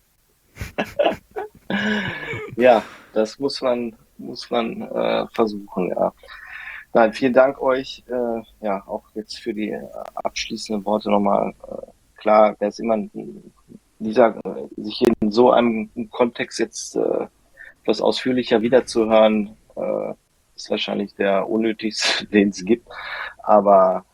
Ja, das muss man versuchen, ja. Nein, vielen Dank euch, auch jetzt für die abschließenden Worte nochmal. Klar, wer ist immer sich in so einem Kontext jetzt etwas ausführlicher wiederzuhören, ist wahrscheinlich der unnötigste, den es gibt. Aber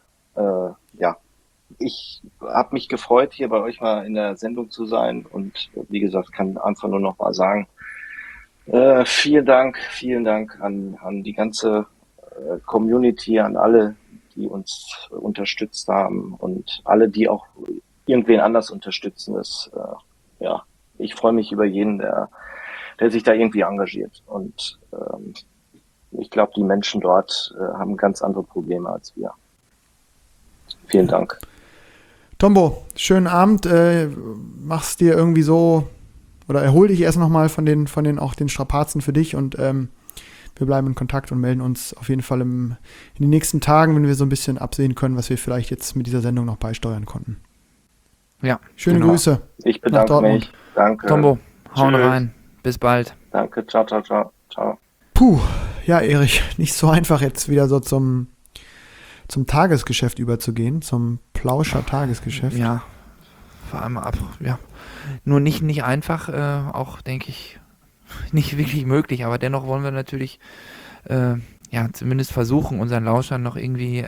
ich habe mich gefreut, hier bei euch mal in der Sendung zu sein und wie gesagt, kann einfach nur noch mal sagen, vielen Dank an die ganze Community, an alle, die uns unterstützt haben und alle, die auch irgendwen anders unterstützen. Ich freue mich über jeden, der sich da irgendwie engagiert. Und ich glaube, die Menschen dort haben ganz andere Probleme als wir. Vielen Dank. Tombo, schönen Abend. Mach's dir irgendwie so, oder erhol dich erst nochmal von den Strapazen für dich und wir bleiben in Kontakt und melden uns auf jeden Fall in den nächsten Tagen, wenn wir so ein bisschen absehen können, was wir vielleicht jetzt mit dieser Sendung noch beisteuern konnten. Ja. Schöne Grüße. Ich bedanke mich. Danke. Tombo, hauen rein. Bis bald. Danke. Ciao. Ciao. Puh, ja, Erich, nicht so einfach jetzt wieder so zum Tagesgeschäft überzugehen, zum Plauscher-Tagesgeschäft. Ja, vor allem nur nicht einfach, auch denke ich, nicht wirklich möglich, aber dennoch wollen wir natürlich zumindest versuchen, unseren Lauschern noch irgendwie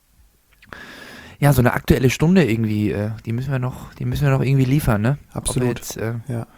so eine aktuelle Stunde irgendwie, die müssen wir noch irgendwie liefern, ne? Absolut. Jetzt, ja.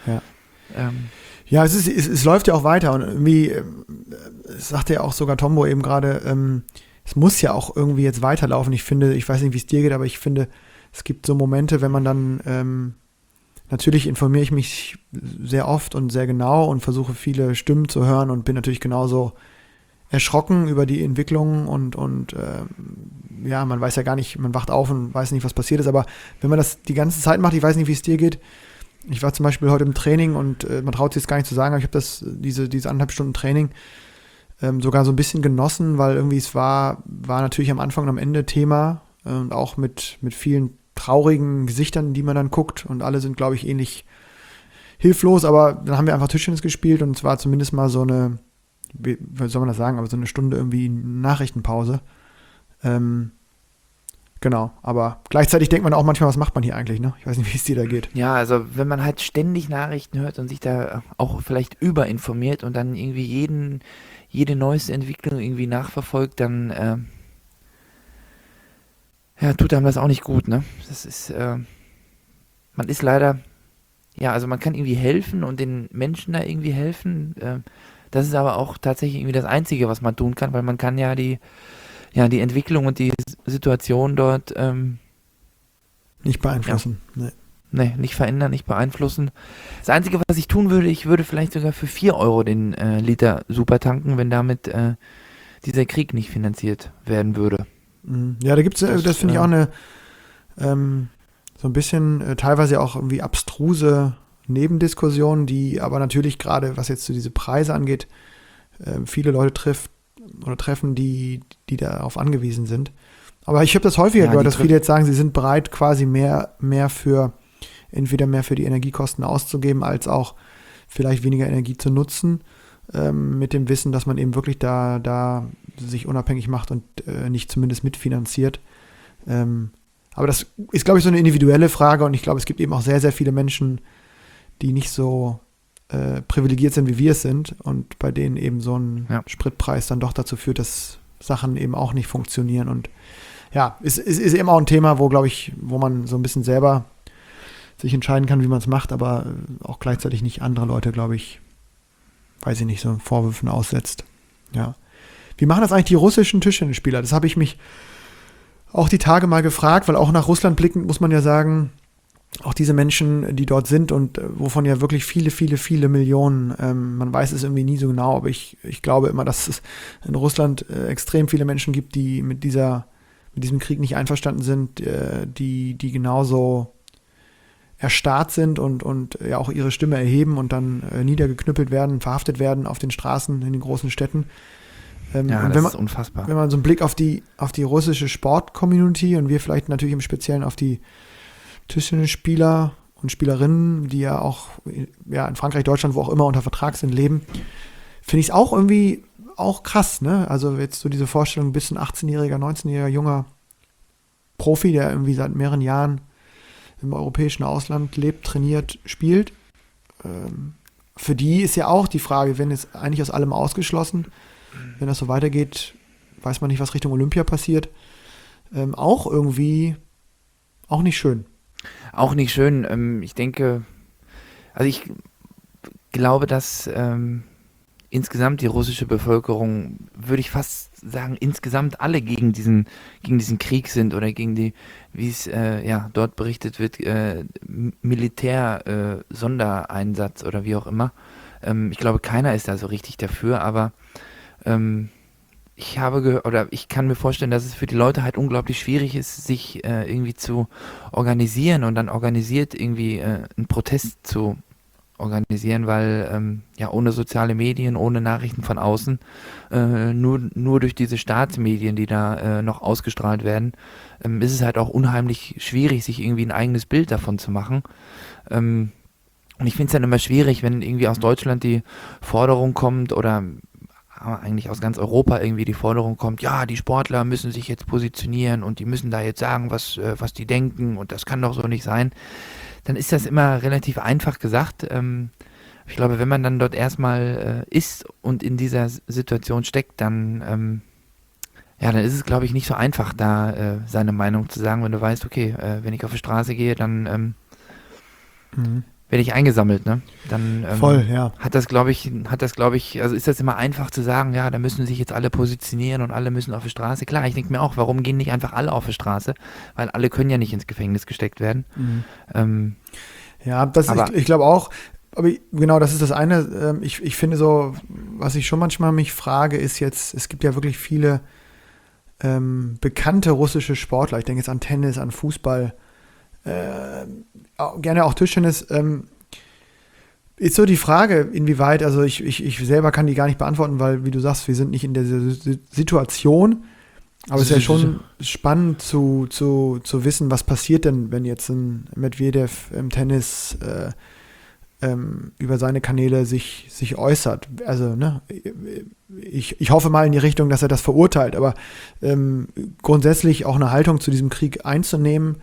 Ja, es läuft ja auch weiter und irgendwie, das sagte ja auch sogar Tombo eben gerade, es muss ja auch irgendwie jetzt weiterlaufen. Ich weiß nicht, wie es dir geht, aber ich finde, es gibt so Momente, wenn man dann, natürlich informiere ich mich sehr oft und sehr genau und versuche viele Stimmen zu hören und bin natürlich genauso erschrocken über die Entwicklung und man weiß ja gar nicht, man wacht auf und weiß nicht, was passiert ist, aber wenn man das die ganze Zeit macht, ich weiß nicht, wie es dir geht. Ich war zum Beispiel heute im Training und man traut sich jetzt gar nicht zu sagen, aber ich habe diese 1,5 Stunden Training sogar so ein bisschen genossen, weil irgendwie es war natürlich am Anfang und am Ende Thema und auch mit vielen traurigen Gesichtern, die man dann guckt und alle sind, glaube ich, ähnlich hilflos, aber dann haben wir einfach Tischtennis gespielt und es war zumindest mal so eine, wie soll man das sagen, aber so eine Stunde irgendwie Nachrichtenpause. Genau, aber gleichzeitig denkt man auch manchmal, was macht man hier eigentlich, ne? Ich weiß nicht, wie es dir da geht. Ja, also wenn man halt ständig Nachrichten hört und sich da auch vielleicht überinformiert und dann irgendwie jede neueste Entwicklung irgendwie nachverfolgt, dann tut einem das auch nicht gut, ne? Das ist, man ist leider, also man kann irgendwie helfen und den Menschen da irgendwie helfen. Das ist aber auch tatsächlich irgendwie das Einzige, was man tun kann, weil man kann ja die Entwicklung und die Situation dort nicht beeinflussen. Nee, nicht verändern, nicht beeinflussen. Das Einzige, was ich tun würde, ich würde vielleicht sogar für 4 Euro den Liter super tanken, wenn damit dieser Krieg nicht finanziert werden würde. Ja, da gibt es, das finde ich auch eine so ein bisschen teilweise auch irgendwie abstruse Nebendiskussionen, die aber natürlich gerade, was jetzt so diese Preise angeht, viele Leute trifft oder treffen, die darauf angewiesen sind. Aber ich habe das häufiger Ja, gehört, die dass viele jetzt sagen, sie sind bereit, quasi entweder mehr für die Energiekosten auszugeben, als auch vielleicht weniger Energie zu nutzen, mit dem Wissen, dass man eben wirklich da sich unabhängig macht und nicht zumindest mitfinanziert. Aber das ist, glaube ich, so eine individuelle Frage und ich glaube, es gibt eben auch sehr, sehr viele Menschen, die nicht so privilegiert sind, wie wir es sind und bei denen eben so ein Spritpreis dann doch dazu führt, dass Sachen eben auch nicht funktionieren und ja, ist eben auch ein Thema, wo, glaube ich, wo man so ein bisschen selber sich entscheiden kann, wie man es macht, aber auch gleichzeitig nicht andere Leute, glaube ich, weiß ich nicht, so Vorwürfen aussetzt. Ja. Wie machen das eigentlich die russischen Tischtennisspieler? Das habe ich mich auch die Tage mal gefragt, weil auch nach Russland blickend muss man ja sagen, auch diese Menschen, die dort sind und wovon ja wirklich viele, viele, viele Millionen, man weiß es irgendwie nie so genau, aber ich glaube immer, dass es in Russland extrem viele Menschen gibt, die mit diesem Krieg nicht einverstanden sind, die genauso erstarrt sind und ja auch ihre Stimme erheben und dann niedergeknüppelt werden, verhaftet werden auf den Straßen in den großen Städten. Ja, das ist unfassbar. Wenn man so einen Blick auf die russische Sport-Community und wir vielleicht natürlich im Speziellen auf die Tischtennisspieler und Spielerinnen, die ja auch in Frankreich, Deutschland, wo auch immer unter Vertrag sind, leben, finde ich es auch irgendwie auch krass, ne? Also jetzt so diese Vorstellung, bis ein 18-jähriger, 19-jähriger junger Profi, der irgendwie seit mehreren Jahren im europäischen Ausland lebt, trainiert, spielt. Für die ist ja auch die Frage, wenn es eigentlich aus allem ausgeschlossen, wenn das so weitergeht, weiß man nicht, was Richtung Olympia passiert, auch irgendwie auch nicht schön. Auch nicht schön. Ich denke, also ich glaube, dass insgesamt die russische Bevölkerung, würde ich fast sagen, insgesamt alle gegen diesen Krieg sind oder gegen die, wie es dort berichtet wird, Militär-Sondereinsatz oder wie auch immer. Ich glaube, keiner ist da so richtig dafür, aber ich kann mir vorstellen, dass es für die Leute halt unglaublich schwierig ist, sich irgendwie zu organisieren und dann organisiert irgendwie einen Protest zu organisieren, weil ohne soziale Medien, ohne Nachrichten von außen, nur durch diese Staatsmedien, die da noch ausgestrahlt werden, ist es halt auch unheimlich schwierig, sich irgendwie ein eigenes Bild davon zu machen. Und ich finde es dann immer schwierig, wenn irgendwie aus Deutschland die Forderung kommt oder eigentlich aus ganz Europa irgendwie die Forderung kommt, ja, die Sportler müssen sich jetzt positionieren und die müssen da jetzt sagen, was die denken und das kann doch so nicht sein. Dann ist das immer relativ einfach gesagt. Ich glaube, wenn man dann dort erstmal ist und in dieser Situation steckt, dann ist es, glaube ich, nicht so einfach, da seine Meinung zu sagen, wenn du weißt, okay, wenn ich auf die Straße gehe, dann werde ich eingesammelt, ne? Dann Voll, ja. hat das, glaube ich, also ist das immer einfach zu sagen, ja, da müssen sich jetzt alle positionieren und alle müssen auf die Straße. Klar, ich denke mir auch, warum gehen nicht einfach alle auf die Straße? Weil alle können ja nicht ins Gefängnis gesteckt werden. Ich glaube auch, aber genau, das ist das eine. Ich finde so, was ich schon manchmal mich frage, ist jetzt, es gibt ja wirklich viele bekannte russische Sportler, ich denke jetzt an Tennis, an Fußball, gerne auch Tischtennis, ist so die Frage, inwieweit, also ich selber kann die gar nicht beantworten, weil, wie du sagst, wir sind nicht in der Situation, aber es ist ja schon spannend zu wissen, was passiert denn, wenn jetzt ein Medvedev im Tennis über seine Kanäle sich äußert. Also, ne, ich hoffe mal in die Richtung, dass er das verurteilt, aber grundsätzlich auch eine Haltung zu diesem Krieg einzunehmen,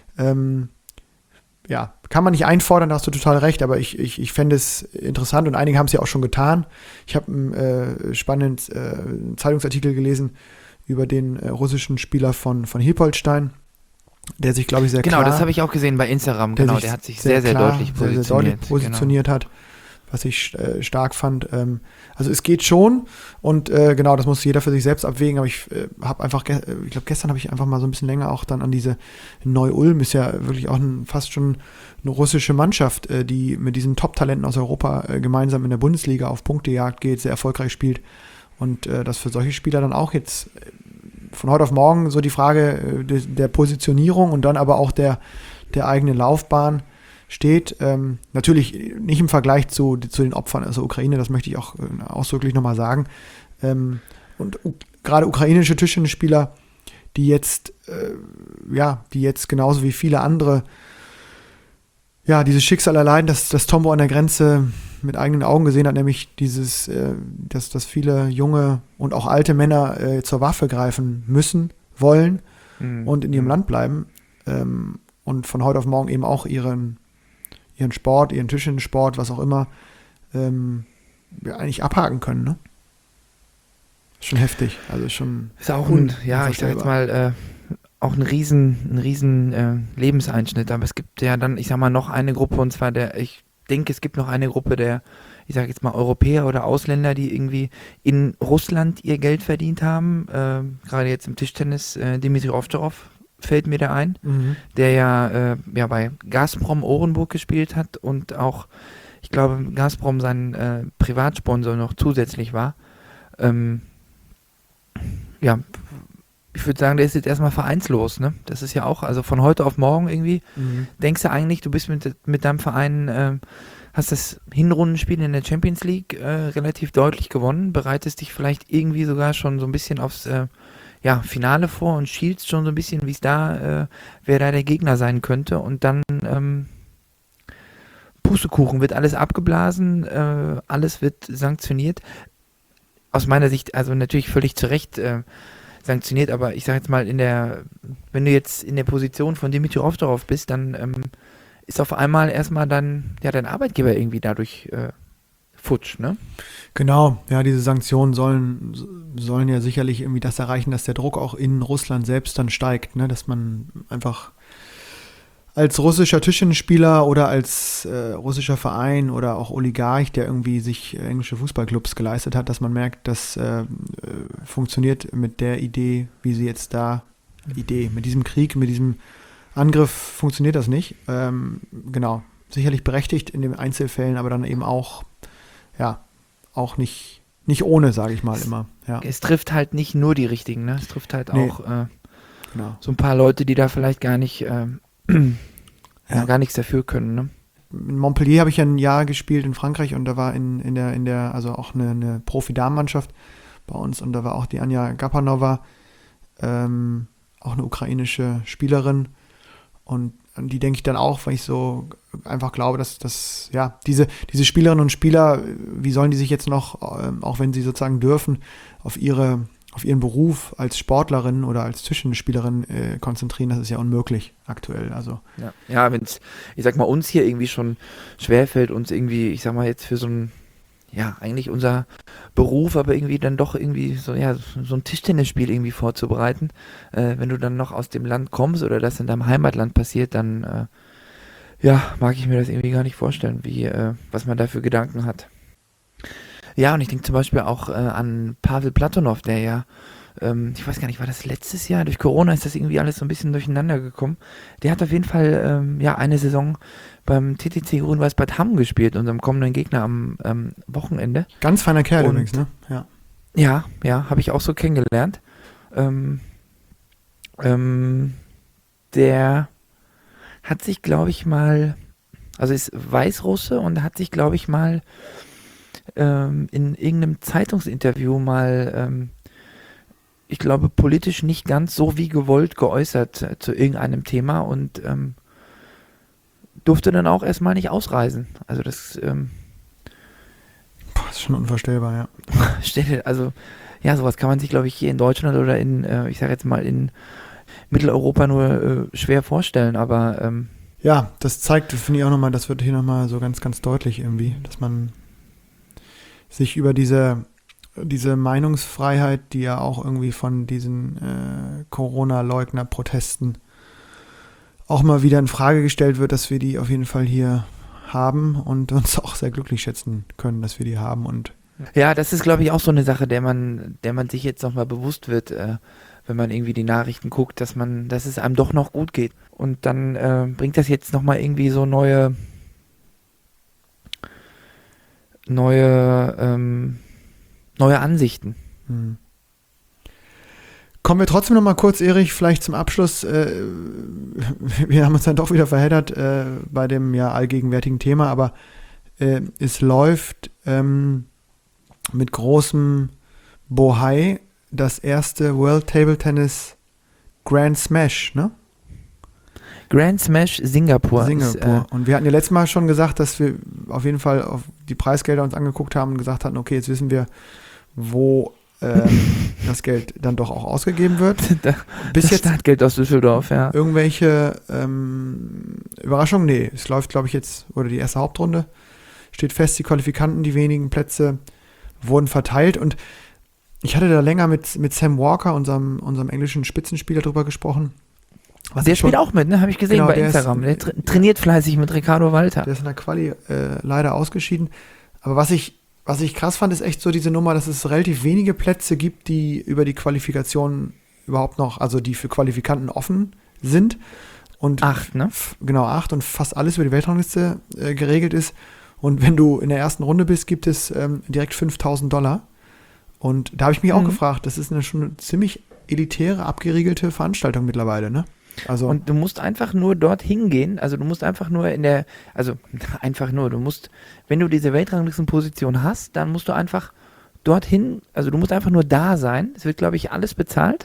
kann man nicht einfordern, da hast du total recht, aber ich fände es interessant und einige haben es ja auch schon getan. Ich habe einen spannenden Zeitungsartikel gelesen über den russischen Spieler von Hilpoltstein, der sich, glaube ich, sehr klar... Genau, das habe ich auch gesehen bei Instagram, der hat sich sehr, sehr deutlich positioniert hat, was ich stark fand. Also es geht schon und genau, das muss jeder für sich selbst abwägen, aber ich habe einfach, ich glaube gestern habe ich einfach mal so ein bisschen länger auch dann an diese Neu-Ulm, ist ja wirklich auch fast schon eine russische Mannschaft, die mit diesen Top-Talenten aus Europa gemeinsam in der Bundesliga auf Punktejagd geht, sehr erfolgreich spielt und dass für solche Spieler dann auch jetzt von heute auf morgen so die Frage der Positionierung und dann aber auch der eigenen Laufbahn steht. Natürlich nicht im Vergleich zu den Opfern aus der Ukraine, das möchte ich auch ausdrücklich nochmal sagen. gerade ukrainische Tischtennisspieler, die jetzt genauso wie viele andere dieses Schicksal erleiden, dass Tombo an der Grenze mit eigenen Augen gesehen hat, nämlich dass viele junge und auch alte Männer zur Waffe greifen müssen, wollen und in ihrem Land bleiben und von heute auf morgen eben auch ihren Sport, ihren Tischtennissport, was auch immer, eigentlich abhaken können, ne? Schon heftig, also schon. Ist auch ich sag jetzt mal, auch ein riesen Lebenseinschnitt, aber es gibt ja dann, ich sag mal, noch eine Gruppe, und zwar ich denke, es gibt noch eine Gruppe der, ich sag jetzt mal, Europäer oder Ausländer, die irgendwie in Russland ihr Geld verdient haben, gerade jetzt im Tischtennis, Dimitri Ovtcharov fällt mir da ein, der ja bei Gazprom Orenburg gespielt hat und auch, ich glaube, Gazprom sein Privatsponsor noch zusätzlich war. Ich würde sagen, der ist jetzt erstmal vereinslos, ne? Das ist ja auch, also von heute auf morgen irgendwie, denkst du eigentlich, du bist mit deinem Verein, hast das Hinrundenspiel in der Champions League relativ deutlich gewonnen, bereitest dich vielleicht irgendwie sogar schon so ein bisschen aufs Finale vor und schielst schon so ein bisschen, wer da der Gegner sein könnte, und dann Pustekuchen, wird alles abgeblasen, alles wird sanktioniert. Aus meiner Sicht, also natürlich völlig zu Recht sanktioniert, aber ich sage jetzt mal, wenn du jetzt in der Position von Dimitri Ovtcharov bist, dann ist auf einmal erstmal dein Arbeitgeber irgendwie dadurch futsch, ne? Genau, ja, diese Sanktionen sollen ja sicherlich irgendwie das erreichen, dass der Druck auch in Russland selbst dann steigt, ne? Dass man einfach als russischer Tischtennisspieler oder als russischer Verein oder auch Oligarch, der irgendwie sich englische Fußballclubs geleistet hat, dass man merkt, das funktioniert mit der Idee, wie sie jetzt mit diesem Krieg, mit diesem Angriff funktioniert das nicht. Genau, sicherlich berechtigt in den Einzelfällen, aber dann eben auch nicht ohne, sage ich mal immer. Ja. Es trifft halt nicht nur die Richtigen, ne? Es trifft halt auch so ein paar Leute, die da vielleicht gar nicht gar nichts dafür können, ne? In Montpellier habe ich ja ein Jahr gespielt in Frankreich, und da war in der also auch eine Profi-Damenmannschaft bei uns, und da war auch die Anja Gapanova, auch eine ukrainische Spielerin, und an die denke ich dann auch, weil ich so einfach glaube, dass diese Spielerinnen und Spieler, wie sollen die sich jetzt noch, auch wenn sie sozusagen dürfen, auf ihren Beruf als Sportlerin oder als Tischtennisspielerin konzentrieren? Das ist ja unmöglich aktuell. Also. Ja, wenn es, ich sag mal, uns hier irgendwie schon schwerfällt, uns irgendwie, ich sag mal, jetzt für so ein, eigentlich unser Beruf, aber irgendwie dann doch irgendwie so ein Tischtennisspiel irgendwie vorzubereiten. Wenn du dann noch aus dem Land kommst oder das in deinem Heimatland passiert, dann mag ich mir das irgendwie gar nicht vorstellen, was man da für Gedanken hat. Ja, und ich denke zum Beispiel auch an Pavel Platonov, der ja, ich weiß gar nicht, war das letztes Jahr? Durch Corona ist das irgendwie alles so ein bisschen durcheinander gekommen. Der hat auf jeden Fall eine Saison beim TTC Grün-Weiß Bad Hamm gespielt, unserem kommenden Gegner am Wochenende. Ganz feiner Kerl übrigens, ne? Ja. Ja, habe ich auch so kennengelernt. Der hat sich, glaube ich, mal, also ist Weißrusse und hat sich, glaube ich, mal in irgendeinem Zeitungsinterview mal, ich glaube, politisch nicht ganz so wie gewollt geäußert zu irgendeinem Thema und durfte dann auch erstmal nicht ausreisen. Also das ist schon unvorstellbar, ja. Sowas kann man sich, glaube ich, hier in Deutschland oder ich sage jetzt mal in Mitteleuropa nur schwer vorstellen, aber das zeigt, finde ich auch nochmal, das wird hier nochmal so ganz, ganz deutlich irgendwie, dass man sich über diese Meinungsfreiheit, die ja auch irgendwie von diesen Corona-Leugner-Protesten auch mal wieder in Frage gestellt wird, dass wir die auf jeden Fall hier haben und uns auch sehr glücklich schätzen können, dass wir die haben. Und ja, das ist, glaube ich, auch so eine Sache, der man sich jetzt nochmal bewusst wird, wenn man irgendwie die Nachrichten guckt, dass es einem doch noch gut geht. Und dann bringt das jetzt nochmal irgendwie so neue Ansichten. Kommen wir trotzdem noch mal kurz, Erich, vielleicht zum Abschluss. Wir haben uns dann doch wieder verheddert bei dem allgegenwärtigen Thema, aber es läuft mit großem Bohai das erste World Table Tennis Grand Smash, ne? Grand Smash Singapur. Singapur. Und wir hatten ja letztes Mal schon gesagt, dass wir auf jeden Fall auf die Preisgelder uns angeguckt haben und gesagt hatten, okay, jetzt wissen wir, wo das Geld dann doch auch ausgegeben wird. Bis das jetzt Startgeld aus Düsseldorf, ja. irgendwelche Überraschungen? Nee, es läuft, glaube ich, jetzt, oder die erste Hauptrunde steht fest, die Qualifikanten, die wenigen Plätze wurden verteilt und ich hatte da länger mit Sam Walker, unserem englischen Spitzenspieler, drüber gesprochen. Der spielt auch mit, ne? Habe ich gesehen Genau, bei der Instagram. Der trainiert fleißig mit Ricardo Walter. Der ist in der Quali leider ausgeschieden. Aber was ich krass fand, ist echt so diese Nummer, dass es relativ wenige Plätze gibt, die über die Qualifikation überhaupt noch, also die für Qualifikanten offen sind. Und 8, ne? Genau, 8 und fast alles über die Weltrangliste geregelt ist. Und wenn du in der ersten Runde bist, gibt es direkt $5.000. Und da habe ich mich auch gefragt, das ist schon eine ziemlich elitäre, abgeriegelte Veranstaltung mittlerweile, ne? Also, Und du musst einfach nur dort hingehen, also du musst einfach nur du musst, wenn du diese Weltranglistenposition hast, dann musst du einfach dorthin, also du musst einfach nur da sein. Es wird, glaube ich, alles bezahlt.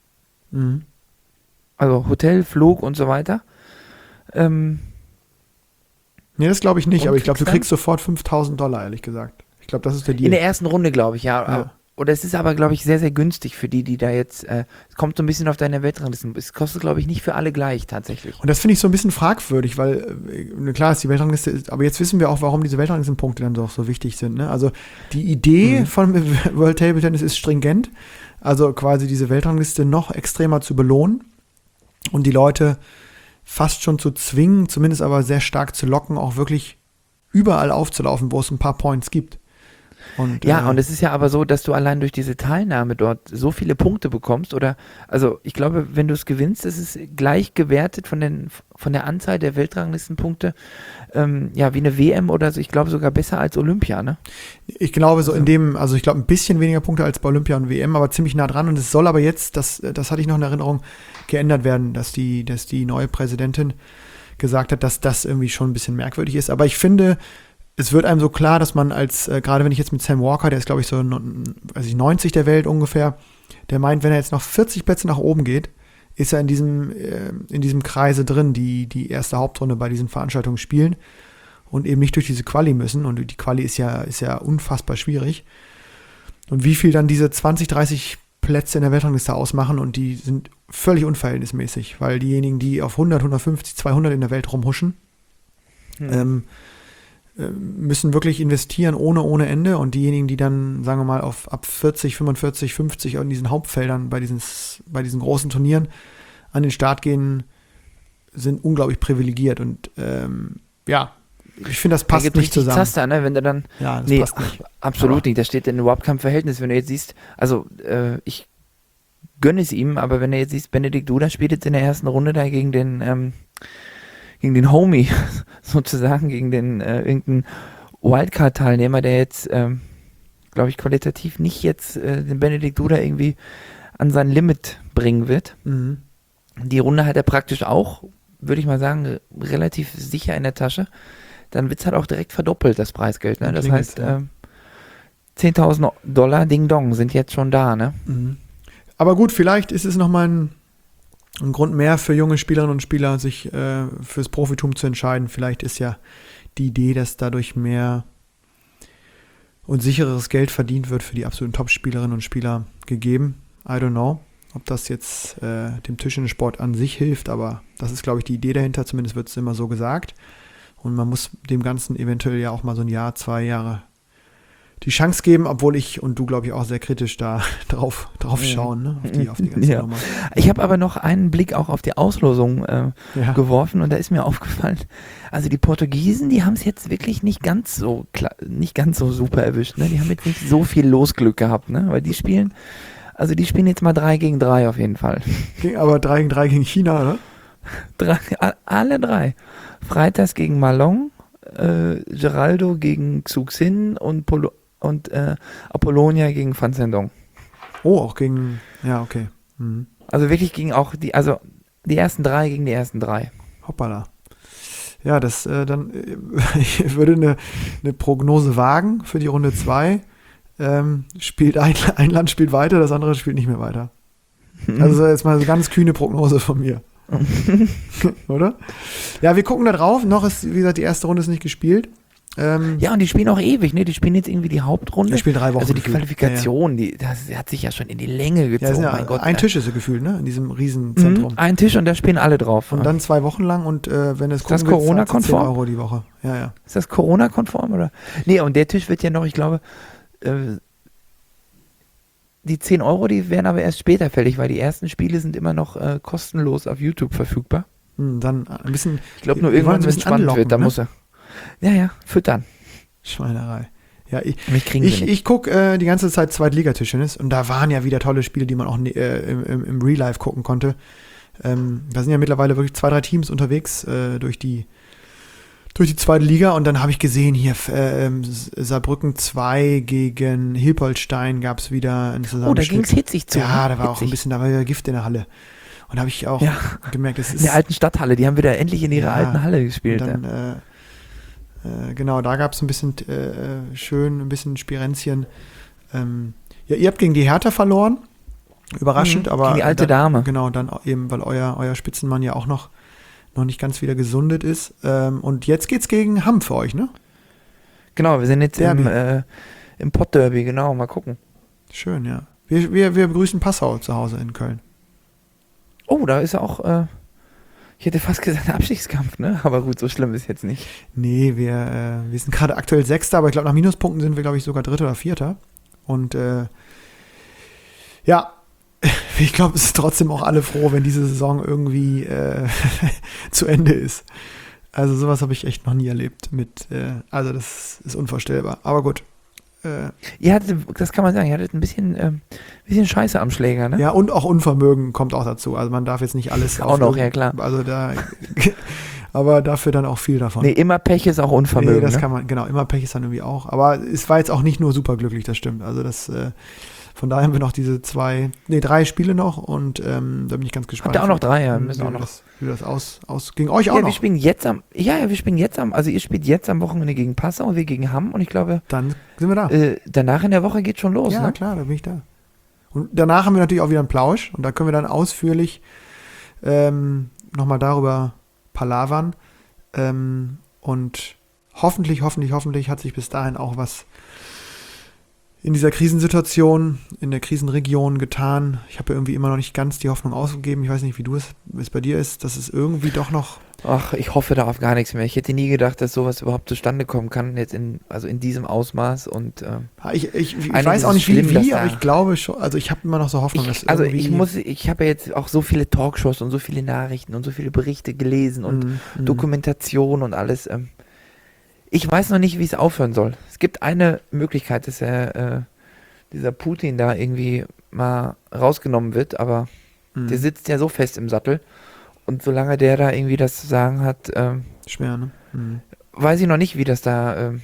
Also Hotel, Flug und so weiter. nee, das glaube ich nicht, Und aber ich glaube, du kriegst kriegst sofort $5.000, ehrlich gesagt. Ich glaube, das ist der Deal. in der ersten Runde, glaube ich, ja. Ja. Oder es ist aber, glaube ich, sehr, sehr günstig für die da jetzt, es kommt so ein bisschen auf deine Weltranglisten. Es kostet, glaube ich, nicht für alle gleich tatsächlich. Und das finde ich so ein bisschen fragwürdig, weil klar ist die Weltrangliste, aber jetzt wissen wir auch, warum diese Weltranglistenpunkte dann doch so wichtig sind. Ne? Also die Idee von World Table Tennis ist stringent, also quasi diese Weltrangliste noch extremer zu belohnen und die Leute fast schon zu zwingen, zumindest aber sehr stark zu locken, auch wirklich überall aufzulaufen, wo es ein paar Points gibt. Und, Ja, und es ist ja aber so, dass du allein durch diese Teilnahme dort so viele Punkte bekommst also ich glaube, wenn du es gewinnst, ist es gleich gewertet von der Anzahl der Weltranglistenpunkte, wie eine WM oder so, ich glaube sogar besser als Olympia, ne? Ich glaube so ich glaube ein bisschen weniger Punkte als bei Olympia und WM, aber ziemlich nah dran und es soll aber jetzt, das hatte ich noch in Erinnerung, geändert werden, dass die neue Präsidentin gesagt hat, dass das irgendwie schon ein bisschen merkwürdig ist, aber ich finde, es wird einem so klar, dass man gerade wenn ich jetzt mit Sam Walker, der ist glaube ich so 90 der Welt ungefähr, der meint, wenn er jetzt noch 40 Plätze nach oben geht, ist er in diesem Kreise drin, die erste Hauptrunde bei diesen Veranstaltungen spielen und eben nicht durch diese Quali müssen und die Quali ist ja unfassbar schwierig und wie viel dann diese 20, 30 Plätze in der Weltrangliste ausmachen und die sind völlig unverhältnismäßig, weil diejenigen, die auf 100, 150, 200 in der Welt rumhuschen, müssen wirklich investieren ohne Ende und diejenigen, die dann, sagen wir mal, ab 40, 45, 50 in diesen Hauptfeldern bei diesen großen Turnieren an den Start gehen, sind unglaublich privilegiert und ich finde, das passt nicht zusammen. Zaster, ne? Wenn du dann, ja, das passt nicht. Absolut nicht, das steht in überhaupt keinem Verhältnis, wenn du jetzt siehst, also ich gönne es ihm, aber wenn du jetzt siehst, Benedikt Duda spielt jetzt in der ersten Runde da gegen den Homie, sozusagen, gegen den irgendeinen Wildcard-Teilnehmer, der jetzt, glaube ich, qualitativ nicht jetzt den Benedikt Duda irgendwie an sein Limit bringen wird. Mhm. Die Runde hat er praktisch auch, würde ich mal sagen, relativ sicher in der Tasche. Dann wird es halt auch direkt verdoppelt, das Preisgeld. Ne? Das heißt, $10.000 Ding Dong sind jetzt schon da. Ne? Mhm. Aber gut, vielleicht ist es nochmal ein Grund mehr für junge Spielerinnen und Spieler, sich fürs Profitum zu entscheiden. Vielleicht ist ja die Idee, dass dadurch mehr und sichereres Geld verdient wird für die absoluten Top-Spielerinnen und Spieler gegeben. I don't know, ob das jetzt dem Tischtennissport an sich hilft, aber das ist, glaube ich, die Idee dahinter. Zumindest wird es immer so gesagt. Und man muss dem Ganzen eventuell ja auch mal so ein Jahr, 2 Jahre die Chance geben, obwohl ich und du, glaube ich, auch sehr kritisch da drauf schauen, ne? auf die ganze Nummer. Ich habe aber noch einen Blick auch auf die Auslosung geworfen und da ist mir aufgefallen, also die Portugiesen, die haben es jetzt wirklich nicht ganz so super erwischt, ne? Die haben jetzt nicht so viel Losglück gehabt, ne? Weil die spielen jetzt mal 3 gegen 3 auf jeden Fall. Aber 3 gegen 3 gegen China, oder? Alle 3. Freitags gegen Malong, Geraldo gegen Xuxin und Apollonia gegen Fan Zhendong. Oh, auch gegen, ja, okay. Mhm. Also wirklich gegen auch die ersten 3 gegen die ersten 3. Hoppala. Ja, das dann, ich würde eine Prognose wagen für die Runde 2. spielt ein Land spielt weiter, das andere spielt nicht mehr weiter. Also jetzt mal so ganz kühne Prognose von mir. Oder? Ja, wir gucken da drauf. Noch ist, wie gesagt, die erste Runde ist nicht gespielt. Ja, und die spielen auch ewig, ne? Die spielen jetzt irgendwie die Hauptrunde. Die spielen 3 Wochen. Also die gefühlt. Qualifikation, das hat sich ja schon in die Länge gezogen. Ja, mein Gott. ein Tisch ist so gefühlt, ne? In diesem Riesenzentrum. Ein Tisch und da spielen alle drauf. Und dann 2 Wochen lang und wenn es ist das Corona-konform? 10 Euro die Woche. Ja. Ist das Corona-konform, oder? Nee, und der Tisch wird ja noch, ich glaube, die 10 Euro, die werden aber erst später fällig, weil die ersten Spiele sind immer noch kostenlos auf YouTube verfügbar. Dann ein bisschen. Ich glaube nur irgendwann, wenn es spannend wird, da muss er. Ja, füttern. Schweinerei. Ja, ich gucke die ganze Zeit Zweitligatischtennis und da waren ja wieder tolle Spiele, die man auch im Real Life gucken konnte. Da sind ja mittlerweile wirklich 2, 3 Teams unterwegs durch die zweite Liga und dann habe ich gesehen, hier Saarbrücken 2 gegen Hilpoltstein gab es wieder ein Zusammenspiel. Oh, da ging es hitzig zu. Ja, da war auch ein bisschen, da war ja Gift in der Halle. Und da habe ich auch gemerkt, das ist... In der alten Stadthalle, die haben wieder endlich in ihrer alten Halle gespielt. Und dann, genau, da gab es ein bisschen ein bisschen Spirenzchen. Ja, ihr habt gegen die Hertha verloren, überraschend, aber... Gegen die alte Dame. Genau, dann eben, weil euer Spitzenmann ja auch noch nicht ganz wieder gesundet ist. Und jetzt geht's gegen Hamm für euch, ne? Genau, wir sind jetzt im Pottderby, genau, mal gucken. Schön, ja. Wir begrüßen Passau zu Hause in Köln. Oh, da ist auch, ich hätte fast gesagt, ein Abstiegskampf, ne? Aber gut, so schlimm ist jetzt nicht. Nee, wir sind gerade aktuell Sechster, aber ich glaube, nach Minuspunkten sind wir, glaube ich, sogar Dritter oder Vierter. Und ja, ich glaube, es ist trotzdem auch alle froh, wenn diese Saison irgendwie zu Ende ist. Also sowas habe ich echt noch nie erlebt. Also das ist unvorstellbar. Aber gut. Ihr hattet, das kann man sagen, ihr hattet ein bisschen Scheiße am Schläger, ne? Ja, und auch Unvermögen kommt auch dazu. Also man darf jetzt nicht alles auch noch, ja klar. Also aber dafür dann auch viel davon. Nee, immer Pech ist auch Unvermögen. Nee, das ne? kann man, genau, immer Pech ist dann irgendwie auch. Aber es war jetzt auch nicht nur superglücklich, das stimmt. Also von daher haben wir noch diese 3 Spiele noch und da bin ich ganz gespannt. Habt ihr auch noch 3, ja. Müssen auch noch. Wie das ging euch auch noch? Wir spielen jetzt also ihr spielt jetzt am Wochenende gegen Passau und wir gegen Hamm und ich glaube. Dann sind wir da. Danach in der Woche geht schon los, ja, ne? Ja, klar, da bin ich da. Und danach haben wir natürlich auch wieder einen Plausch und da können wir dann ausführlich nochmal darüber palavern und hoffentlich hat sich bis dahin auch was in dieser Krisensituation, in der Krisenregion getan. Ich habe ja irgendwie immer noch nicht ganz die Hoffnung ausgegeben. Ich weiß nicht, wie es bei dir ist, dass es irgendwie doch noch... Ach, ich hoffe da auf gar nichts mehr. Ich hätte nie gedacht, dass sowas überhaupt zustande kommen kann, jetzt in diesem Ausmaß. Und ich weiß auch nicht wie, aber ich glaube schon, also ich habe immer noch so Hoffnung, dass ich habe ja jetzt auch so viele Talkshows und so viele Nachrichten und so viele Berichte gelesen und Dokumentation und alles. Ich weiß noch nicht, wie es aufhören soll. Es gibt eine Möglichkeit, dass dieser Putin da irgendwie mal rausgenommen wird, aber der sitzt ja so fest im Sattel. Und solange der da irgendwie das zu sagen hat, schwer, ne? Weiß ich noch nicht, wie das da,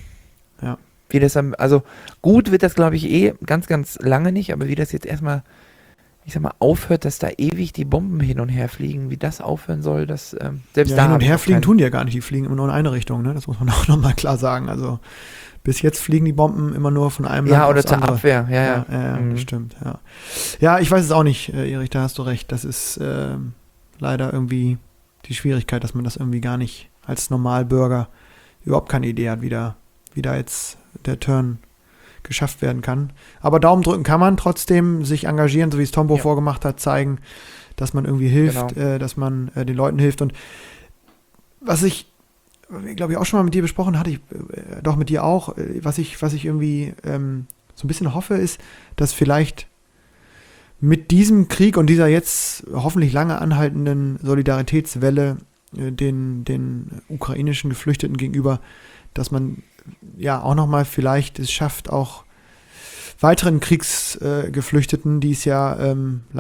wie das dann, also gut wird das, glaube ich, ganz, ganz lange nicht, aber wie das jetzt erstmal, ich sag mal, aufhört, dass da ewig die Bomben hin und her fliegen, wie das aufhören soll, das selbst da hin und her fliegen tun die ja gar nicht, die fliegen immer nur in eine Richtung, ne? Das muss man auch nochmal klar sagen, also bis jetzt fliegen die Bomben immer nur von einem Land oder aufs zur andere. Abwehr, ja. Das stimmt, ja. Ja, ich weiß es auch nicht, Erich, da hast du recht, das ist leider irgendwie die Schwierigkeit, dass man das irgendwie gar nicht als Normalbürger überhaupt keine Idee hat, wie da jetzt der Turn geschafft werden kann. Aber Daumen drücken kann man trotzdem, sich engagieren, so wie es Tombo vorgemacht hat, zeigen, dass man irgendwie hilft, dass man den Leuten hilft. Und was ich, glaube ich, auch schon mal mit dir besprochen hatte, doch mit dir auch, was ich irgendwie so ein bisschen hoffe, ist, dass vielleicht mit diesem Krieg und dieser jetzt hoffentlich lange anhaltenden Solidaritätswelle den ukrainischen Geflüchteten gegenüber, dass man ja auch nochmal vielleicht es schafft, auch weiteren Kriegsgeflüchteten, die es ja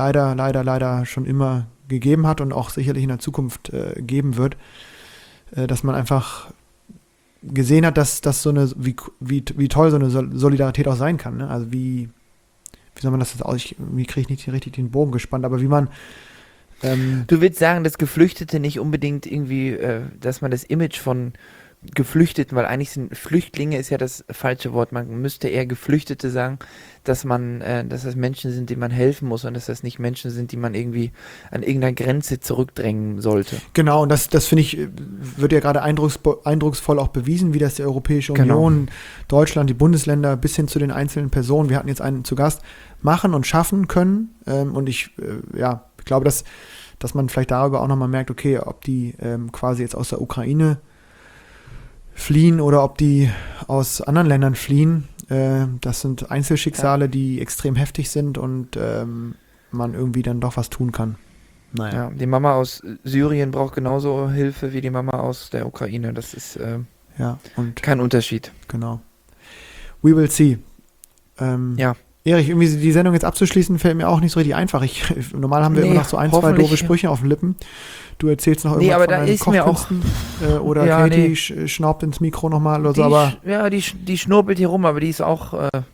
leider schon immer gegeben hat und auch sicherlich in der Zukunft geben wird, dass man einfach gesehen hat, dass das so eine, wie toll so eine Solidarität auch sein kann, ne? Also wie soll man das jetzt aus? Wie kriege ich nicht richtig den Bogen gespannt, aber wie man du willst sagen, dass Geflüchtete nicht unbedingt irgendwie, dass man das Image von Geflüchteten, weil eigentlich sind Flüchtlinge ist ja das falsche Wort. Man müsste eher Geflüchtete sagen, dass das Menschen sind, denen man helfen muss und dass das nicht Menschen sind, die man irgendwie an irgendeiner Grenze zurückdrängen sollte. Genau, und das finde ich, wird ja gerade eindrucksvoll auch bewiesen, wie das die Europäische Union, Deutschland, die Bundesländer bis hin zu den einzelnen Personen, wir hatten jetzt einen zu Gast, machen und schaffen können. Und ich glaube, dass man vielleicht darüber auch nochmal merkt, okay, ob die quasi jetzt aus der Ukraine fliehen oder ob die aus anderen Ländern fliehen. Das sind Einzelschicksale, die extrem heftig sind und man irgendwie dann doch was tun kann. Naja. Ja, die Mama aus Syrien braucht genauso Hilfe wie die Mama aus der Ukraine. Das ist und kein Unterschied. genau. We will see. Erich, irgendwie die Sendung jetzt abzuschließen, fällt mir auch nicht so richtig einfach. Normal haben wir immer noch so ein, zwei doofe Sprüche auf den Lippen. Du erzählst noch irgendwas von deinen Kochkünsten. Oder Katie schnaubt ins Mikro nochmal oder so. Aber die schnurbelt hier rum, aber die ist auch,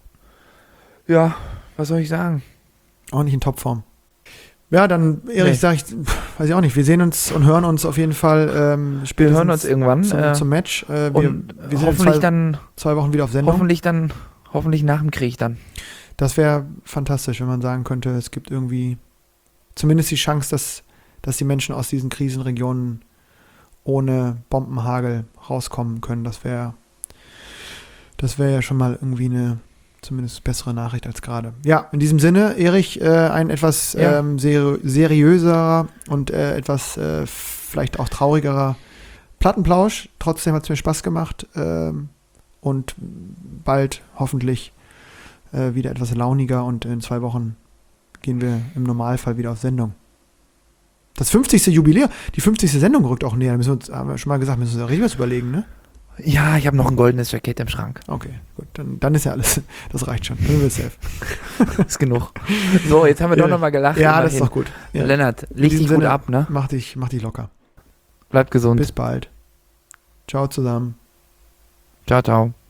was soll ich sagen? Auch nicht in Topform. Ja, dann, Erich, sag ich, weiß ich auch nicht, wir sehen uns und hören uns auf jeden Fall wir hören uns irgendwann zum Match. Wir sind hoffentlich in 2 Wochen wieder auf Sendung. Hoffentlich nach dem Krieg dann. Das wäre fantastisch, wenn man sagen könnte, es gibt irgendwie zumindest die Chance, dass die Menschen aus diesen Krisenregionen ohne Bombenhagel rauskommen können. Das wäre ja schon mal irgendwie eine zumindest bessere Nachricht als gerade. Ja, in diesem Sinne, Erich, ein etwas seriöserer und etwas vielleicht auch traurigerer Plattenplausch. Trotzdem hat es mir Spaß gemacht und bald hoffentlich wieder etwas launiger und in 2 Wochen gehen wir im Normalfall wieder auf Sendung. Das 50. Jubiläum, die 50. Sendung rückt auch näher. Haben wir schon mal gesagt, müssen wir uns richtig was überlegen, ne? Ja, ich habe noch ein goldenes Jackett im Schrank. Okay, gut, dann ist ja alles, das reicht schon. Dann sind wir safe. Ist genug. So, jetzt haben wir doch nochmal gelacht. Ja, das ist doch gut. Ja. Lennart, leg dich gut ab, ne? Mach dich locker. Bleib gesund. Bis bald. Ciao zusammen. Ciao, ciao.